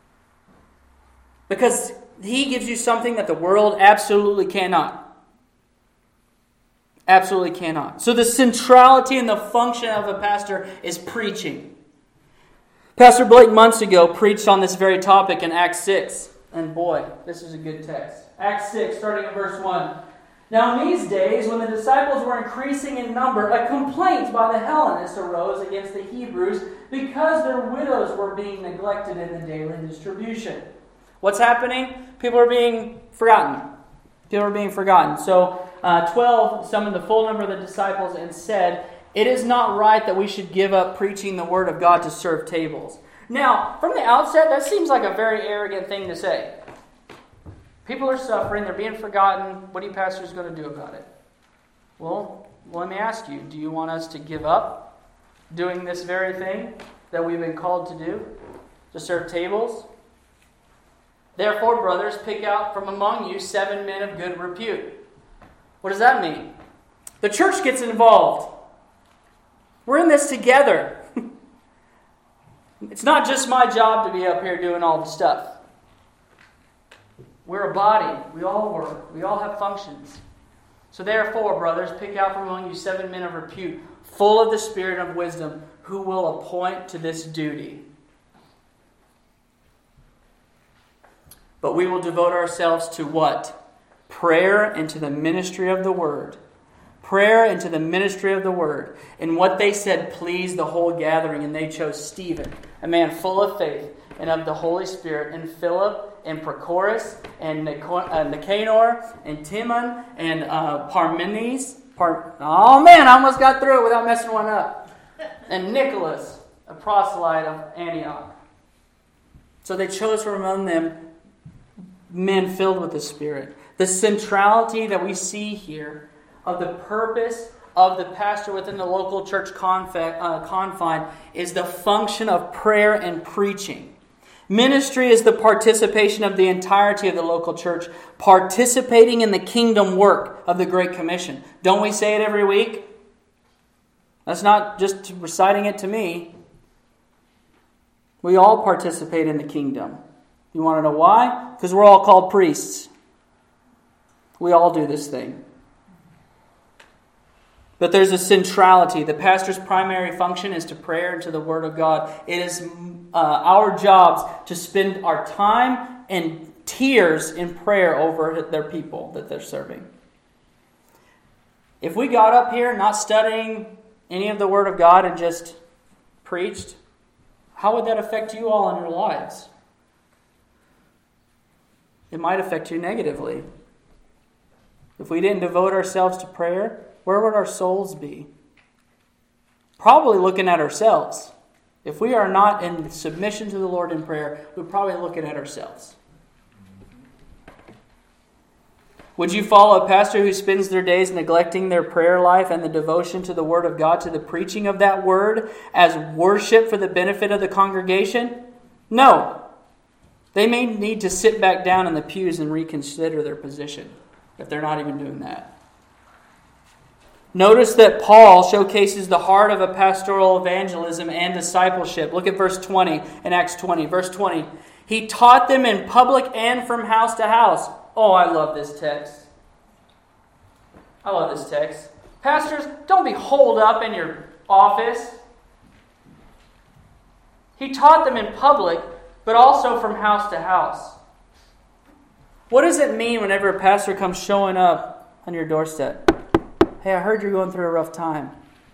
Because He gives you something that the world absolutely cannot. Absolutely cannot. So the centrality and the function of a pastor is preaching. Pastor Blake months ago preached on this very topic in Acts 6. And boy, this is a good text. Acts 6, starting in verse 1. Now in these days, when the disciples were increasing in number, a complaint by the Hellenists arose against the Hebrews because their widows were being neglected in the daily distribution. What's happening? People are being forgotten. So 12 summoned the full number of the disciples and said, "It is not right that we should give up preaching the word of God to serve tables." Now, from the outset, that seems like a very arrogant thing to say. People are suffering, they're being forgotten. What are you pastors going to do about it? Well, let me ask you, do you want us to give up doing this very thing that we've been called to do? To serve tables? Therefore, brothers, pick out from among you 7 men of good repute. What does that mean? The church gets involved. We're in this together. It's not just my job to be up here doing all the stuff. We're a body. We all work. We all have functions. So therefore, brothers, pick out from among you 7 men of repute, full of the spirit of wisdom, who will appoint to this duty. But we will devote ourselves to what? Prayer and to the ministry of the word. Prayer and to the ministry of the word. And what they said pleased the whole gathering, and they chose Stephen, a man full of faith and of the Holy Spirit, and Philip, and Prochorus, and Nicanor, and Timon, and Parmenas. I almost got through it without messing one up. And Nicholas, a proselyte of Antioch. So they chose from among them men filled with the Spirit. The centrality that we see here of the purpose of the pastor within the local church confine is the function of prayer and preaching. Ministry is the participation of the entirety of the local church, participating in the kingdom work of the Great Commission. Don't we say it every week? That's not just reciting it to me. We all participate in the kingdom. You want to know why? Because we're all called priests. We all do this thing. But there's a centrality. The pastor's primary function is to prayer and to the Word of God. It is our jobs to spend our time and tears in prayer over their people that they're serving. If we got up here not studying any of the Word of God and just preached, how would that affect you all in your lives? It might affect you negatively. If we didn't devote ourselves to prayer, where would our souls be? Probably looking at ourselves. If we are not in submission to the Lord in prayer, we're probably looking at ourselves. Would you follow a pastor who spends their days neglecting their prayer life and the devotion to the Word of God, to the preaching of that Word, as worship for the benefit of the congregation? No. They may need to sit back down in the pews and reconsider their position if they're not even doing that. Notice that Paul showcases the heart of a pastoral evangelism and discipleship. Look at verse 20 in Acts 20. Verse 20. He taught them in public and from house to house. Oh, I love this text. I love this text. Pastors, don't be holed up in your office. He taught them in public, but also from house to house. What does it mean whenever a pastor comes showing up on your doorstep? Hey, I heard you're going through a rough time.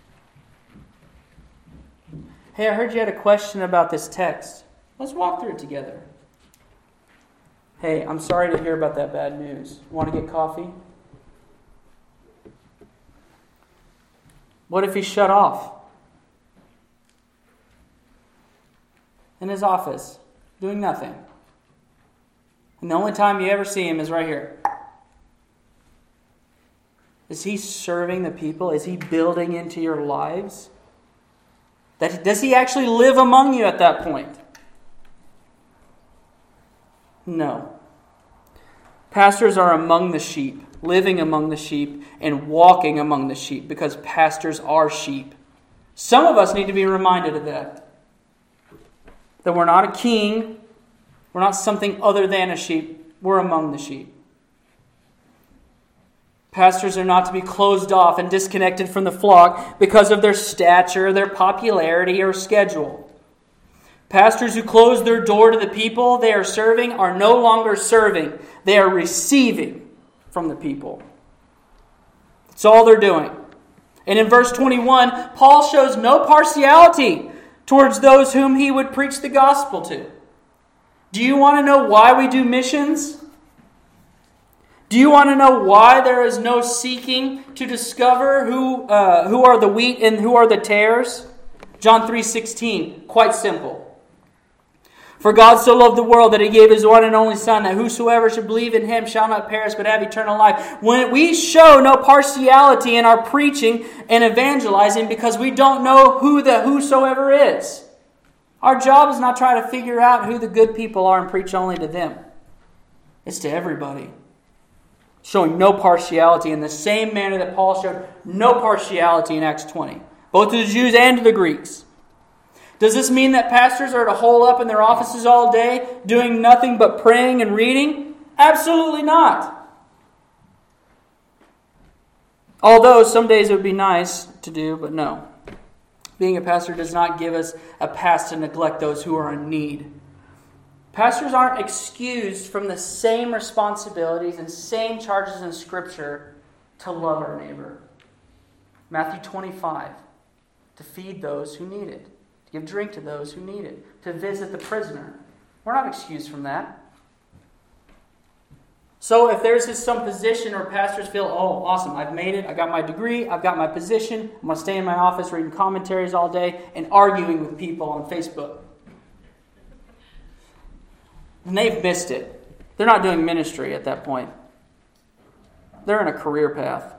Hey, I heard you had a question about this text. Let's walk through it together. Hey, I'm sorry to hear about that bad news. Want to get coffee? What if he's shut off in his office, doing nothing? And the only time you ever see him is right here. Is he serving the people? Is he building into your lives? Does he actually live among you at that point? No. Pastors are among the sheep, living among the sheep, and walking among the sheep, because pastors are sheep. Some of us need to be reminded of that. That we're not a king, we're not something other than a sheep, we're among the sheep. Pastors are not to be closed off and disconnected from the flock because of their stature, their popularity, or schedule. Pastors who close their door to the people they are serving are no longer serving. They are receiving from the people. That's all they're doing. And in verse 21, Paul shows no partiality towards those whom he would preach the gospel to. Do you want to know why we do missions? Do you want to know why there is no seeking to discover who are the wheat and who are the tares? John 3:16, quite simple. For God so loved the world that He gave His one and only Son, that whosoever should believe in Him shall not perish but have eternal life. When we show no partiality in our preaching and evangelizing because we don't know who the whosoever is. Our job is not try to figure out who the good people are and preach only to them. It's to everybody. Showing no partiality in the same manner that Paul showed no partiality in Acts 20. Both to the Jews and to the Greeks. Does this mean that pastors are to hole up in their offices all day, doing nothing but praying and reading? Absolutely not. Although some days it would be nice to do, but no. Being a pastor does not give us a pass to neglect those who are in need. Pastors aren't excused from the same responsibilities and same charges in Scripture to love our neighbor. Matthew 25, to feed those who need it, to give drink to those who need it, to visit the prisoner. We're not excused from that. So if there's some position where pastors feel, oh, awesome, I've made it, I got my degree, I've got my position, I'm going to stay in my office reading commentaries all day and arguing with people on Facebook. And they've missed it. They're not doing ministry at that point. They're in a career path.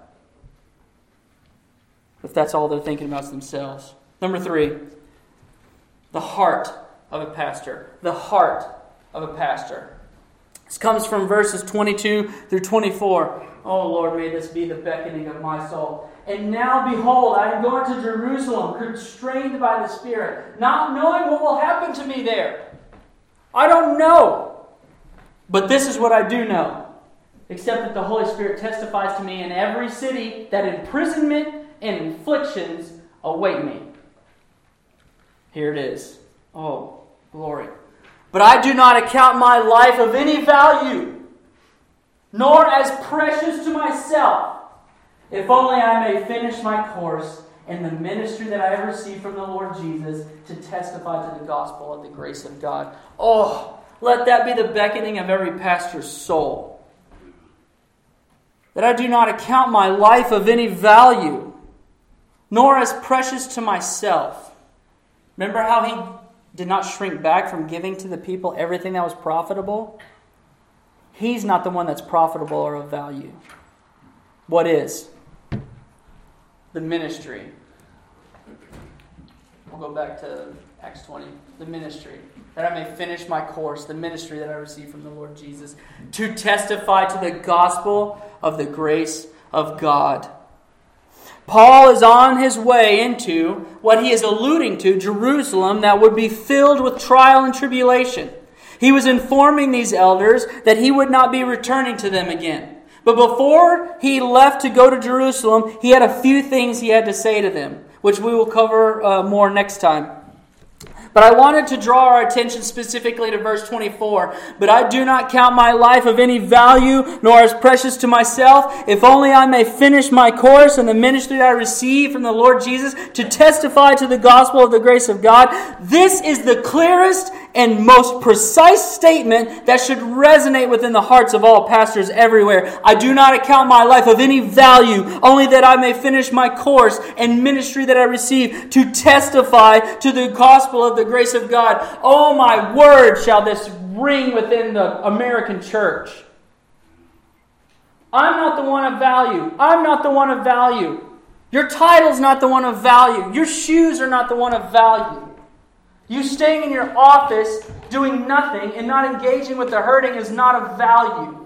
If that's all they're thinking about themselves. Number 3, the heart of a pastor. The heart of a pastor. This comes from verses 22 through 24. Oh Lord, may this be the beckoning of my soul. And now behold, I am going to Jerusalem, constrained by the Spirit, not knowing what will happen to me there. I don't know. But this is what I do know. Except that the Holy Spirit testifies to me in every city that imprisonment and afflictions await me. Here it is. Oh, glory. But I do not account my life of any value, nor as precious to myself, if only I may finish my course in the ministry that I have received from the Lord Jesus to testify to the gospel of the grace of God. Oh, let that be the beckoning of every pastor's soul. That I do not account my life of any value, nor as precious to myself. Remember how he did not shrink back from giving to the people everything that was profitable? He's not the one that's profitable or of value. What is? The ministry. We'll go back to Acts 20. The ministry. That I may finish my course, the ministry that I received from the Lord Jesus, to testify to the gospel of the grace of God. Paul is on his way into what he is alluding to, Jerusalem, that would be filled with trial and tribulation. He was informing these elders that he would not be returning to them again. But before he left to go to Jerusalem, he had a few things he had to say to them, which we will cover more next time. But I wanted to draw our attention specifically to verse 24. But I do not count my life of any value, nor as precious to myself, if only I may finish my course and the ministry that I received from the Lord Jesus to testify to the gospel of the grace of God. This is the clearest and most precise statement that should resonate within the hearts of all pastors everywhere. I do not account my life of any value, only that I may finish my course and ministry that I received to testify to the gospel of the grace of God. Oh, my word, shall this ring within the American church. I'm not the one of value. I'm not the one of value. Your title's not the one of value. Your shoes are not the one of value. You staying in your office doing nothing and not engaging with the hurting is not of value.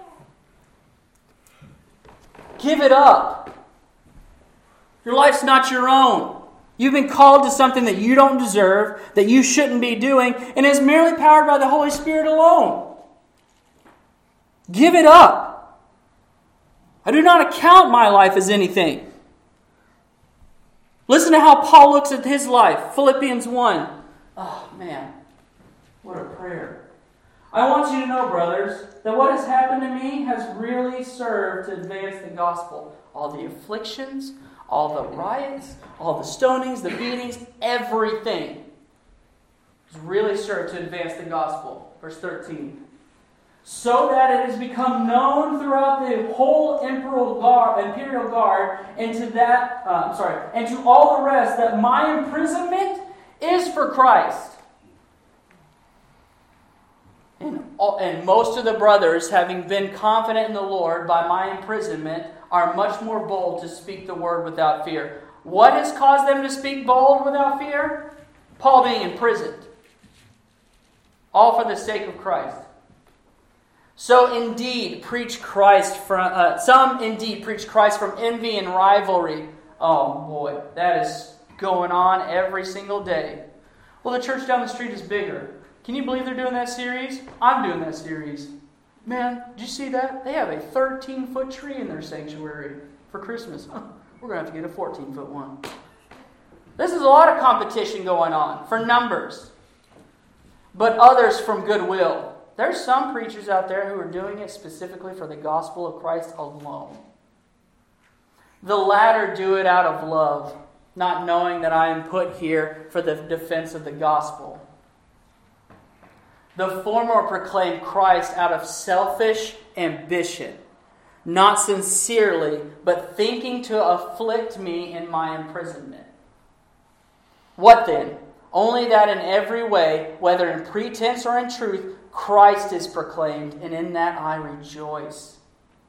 Give it up. Your life's not your own. You've been called to something that you don't deserve, that you shouldn't be doing, and is merely powered by the Holy Spirit alone. Give it up. I do not account my life as anything. Listen to how Paul looks at his life. Philippians 1. Oh, man. What a prayer. I want you to know, brothers, that what has happened to me has really served to advance the gospel. All the afflictions, all the riots, all the stonings, the beatings, everything has really served to advance the gospel. Verse 13. So that it has become known throughout the whole imperial guard, and to all the rest that my imprisonment is for Christ. And most of the brothers, having been confident in the Lord by my imprisonment, are much more bold to speak the word without fear. What has caused them to speak bold without fear? Paul being imprisoned. All for the sake of Christ. Some indeed preach Christ from envy and rivalry. Oh boy, that is going on every single day. Well, the church down the street is bigger. Can you believe they're doing that series? I'm doing that series. Man, did you see that? They have a 13-foot tree in their sanctuary for Christmas. We're going to have to get a 14-foot one. This is a lot of competition going on for numbers, but others from goodwill. There's some preachers out there who are doing it specifically for the gospel of Christ alone. The latter do it out of love, not knowing that I am put here for the defense of the gospel. The former proclaim Christ out of selfish ambition, not sincerely, but thinking to afflict me in my imprisonment. What then? Only that in every way, whether in pretense or in truth, Christ is proclaimed, and in that I rejoice.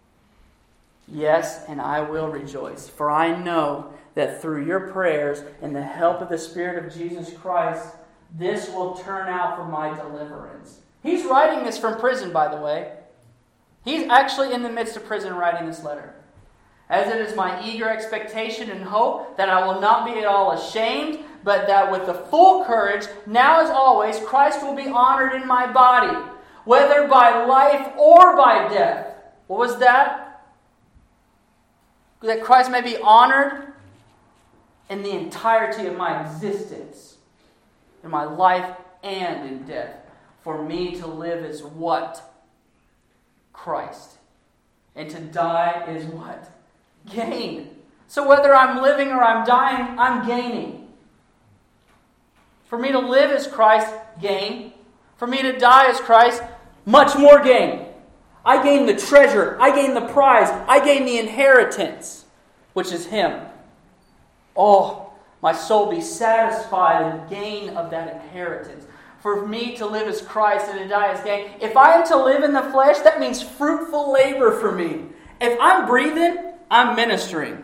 Yes, and I will rejoice, for I know that through your prayers and the help of the Spirit of Jesus Christ, this will turn out for my deliverance. He's writing this from prison, by the way. He's actually in the midst of prison writing this letter. As it is my eager expectation and hope that I will not be at all ashamed, but that with the full courage, now as always, Christ will be honored in my body, whether by life or by death. What was that? That Christ may be honored in the entirety of my existence, in my life and in death. For me to live is what? Christ. And to die is what? Gain. So whether I'm living or I'm dying, I'm gaining. For me to live is Christ, gain. For me to die is Christ, much more gain. I gain the treasure. I gain the prize. I gain the inheritance, which is Him. Oh, my soul be satisfied in gain of that inheritance. For me to live as Christ and to die as gain. If I am to live in the flesh, that means fruitful labor for me. If I'm breathing, I'm ministering.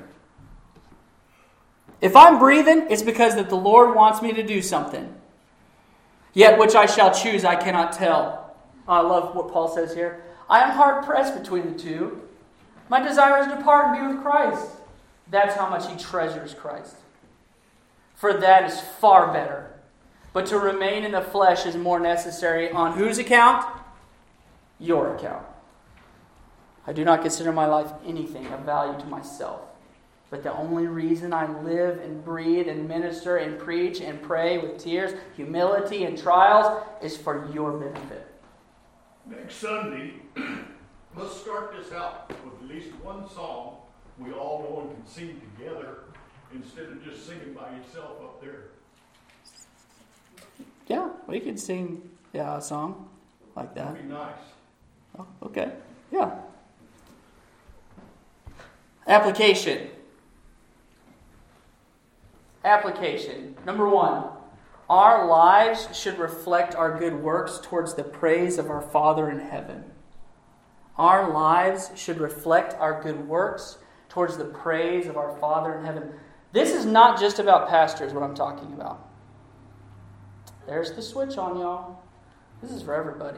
If I'm breathing, it's because that the Lord wants me to do something. Yet which I shall choose, I cannot tell. I love what Paul says here. I am hard pressed between the two. My desire is to depart and be with Christ. That's how much he treasures Christ. For that is far better. But to remain in the flesh is more necessary. On whose account? Your account. I do not consider my life anything of value to myself. But the only reason I live and breathe and minister and preach and pray with tears, humility, and trials is for your benefit. Next Sunday, let's start this out with at least one song we all know and can sing together instead of just singing by yourself up there. Yeah, we could sing a song like that. That'd be nice. Oh, okay, yeah. Application. Number 1, our lives should reflect our good works towards the praise of our Father in heaven. Our lives should reflect our good works towards the praise of our Father in heaven. This is not just about pastors, what I'm talking about. There's the switch on, y'all. This is for everybody.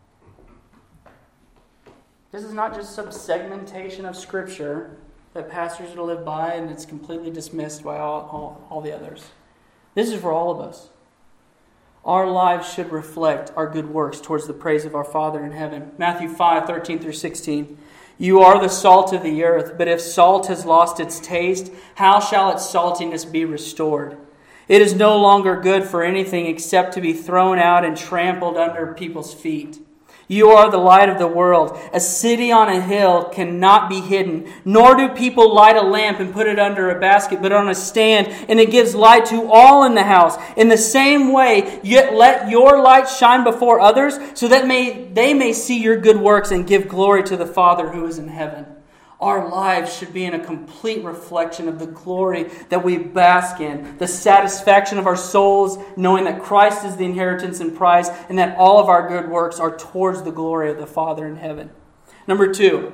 This is not just some segmentation of Scripture that pastors are to live by and it's completely dismissed by all the others. This is for all of us. Our lives should reflect our good works towards the praise of our Father in heaven. Matthew 5:13-16. You are the salt of the earth, but if salt has lost its taste, how shall its saltiness be restored? It is no longer good for anything except to be thrown out and trampled under people's feet. You are the light of the world. A city on a hill cannot be hidden, nor do people light a lamp and put it under a basket, but on a stand, and it gives light to all in the house. In the same way, yet let your light shine before others, so that they may see your good works and give glory to the Father who is in heaven. Our lives should be in a complete reflection of the glory that we bask in, the satisfaction of our souls, knowing that Christ is the inheritance and prize, and that all of our good works are towards the glory of the Father in heaven. Number two,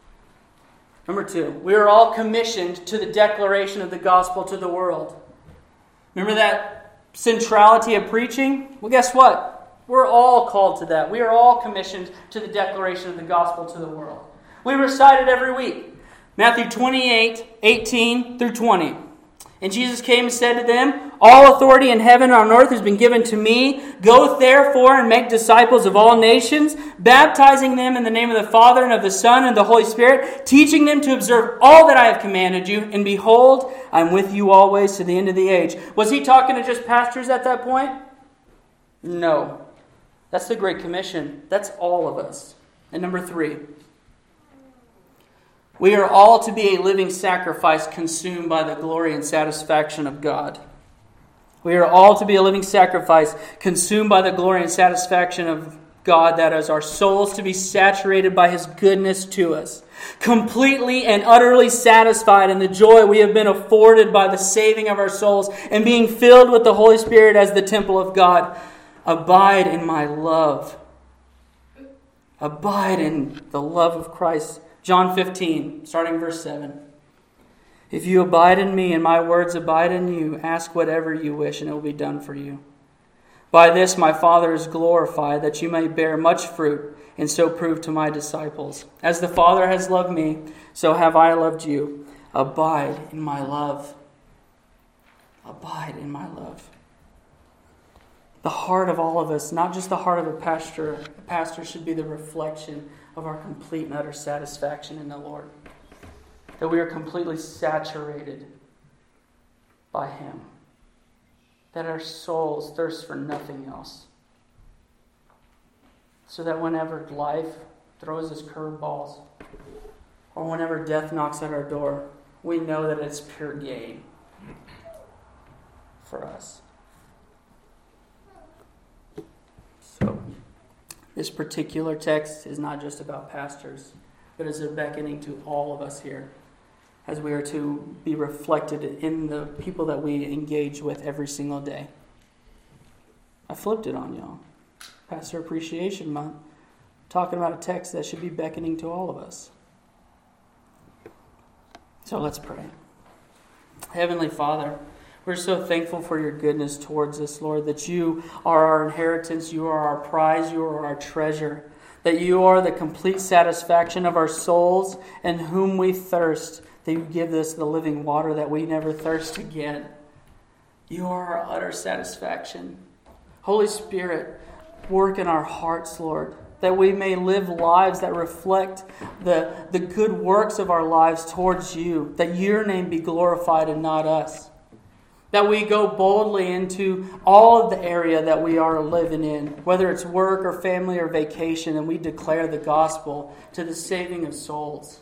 we are all commissioned to the declaration of the gospel to the world. Remember that centrality of preaching? Well, guess what? We're all called to that. We are all commissioned to the declaration of the gospel to the world. We recite it every week. Matthew 28:18-20. And Jesus came and said to them, all authority in heaven and on earth has been given to me. Go therefore and make disciples of all nations, baptizing them in the name of the Father and of the Son and of the Holy Spirit, teaching them to observe all that I have commanded you. And behold, I'm with you always to the end of the age. Was he talking to just pastors at that point? No. That's the Great Commission. That's all of us. And number 3. We are all to be a living sacrifice consumed by the glory and satisfaction of God. We are all to be a living sacrifice consumed by the glory and satisfaction of God, that is, our souls to be saturated by His goodness to us, completely and utterly satisfied in the joy we have been afforded by the saving of our souls and being filled with the Holy Spirit as the temple of God. Abide in my love. Abide in the love of Christ. John 15, starting verse 7. If you abide in me and my words abide in you, ask whatever you wish and it will be done for you. By this my Father is glorified, that you may bear much fruit and so prove to my disciples. As the Father has loved me, so have I loved you. Abide in my love. Abide in my love. The heart of all of us, not just the heart of a pastor should be the reflection of our complete and utter satisfaction in the Lord. That we are completely saturated by Him. That our souls thirst for nothing else. So that whenever life throws us curveballs, or whenever death knocks at our door, we know that it's pure gain for us. So, this particular text is not just about pastors, but is a beckoning to all of us here. as we are to be reflected in the people that we engage with every single day. I flipped it on y'all. Pastor Appreciation Month, talking about a text that should be beckoning to all of us. So let's pray. Heavenly Father, we're so thankful for your goodness towards us, Lord, that you are our inheritance, you are our prize, you are our treasure, that you are the complete satisfaction of our souls, and whom we thirst, that you give us the living water that we never thirst again. You are our utter satisfaction. Holy Spirit, work in our hearts, Lord, that we may live lives that reflect the good works of our lives towards you, that your name be glorified and not us. That we go boldly into all of the area that we are living in, whether it's work or family or vacation, and we declare the gospel to the saving of souls.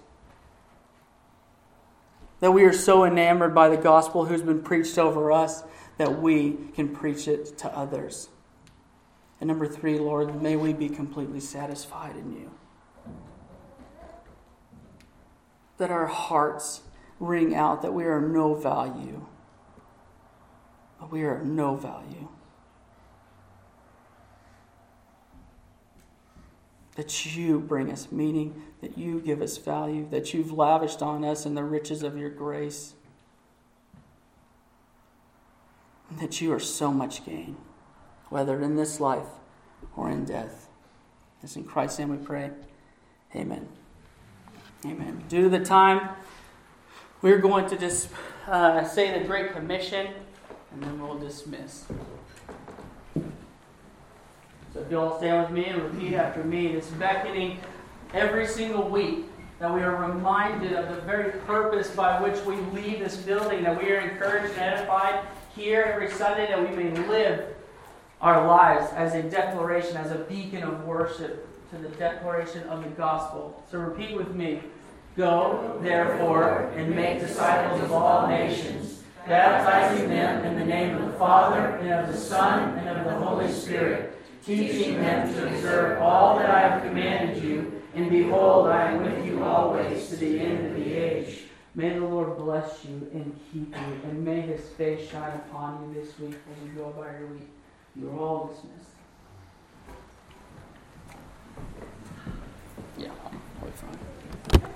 That we are so enamored by the gospel who's been preached over us that we can preach it to others. And number 3, Lord, may we be completely satisfied in you. That our hearts ring out that we are of no value. But we are of no value. That you bring us meaning, that you give us value, that you've lavished on us in the riches of your grace. And that you are so much gain, whether in this life or in death. It's in Christ's name we pray. Amen. Amen. Due to the time, we're going to just say the Great Commission, and then we'll dismiss. So if you all stand with me and repeat after me, this beckoning every single week, that we are reminded of the very purpose by which we leave this building, that we are encouraged and edified here every Sunday, that we may live our lives as a declaration, as a beacon of worship to the declaration of the gospel. So repeat with me. Go, therefore, and make disciples of all nations, baptizing them in the name of the Father, and of the Son, and of the Holy Spirit, teaching them to observe all that I have commanded you, and behold, I am with you always to the end of the age. May the Lord bless you and keep you, and may his face shine upon you this week as you go about your week. You are all dismissed.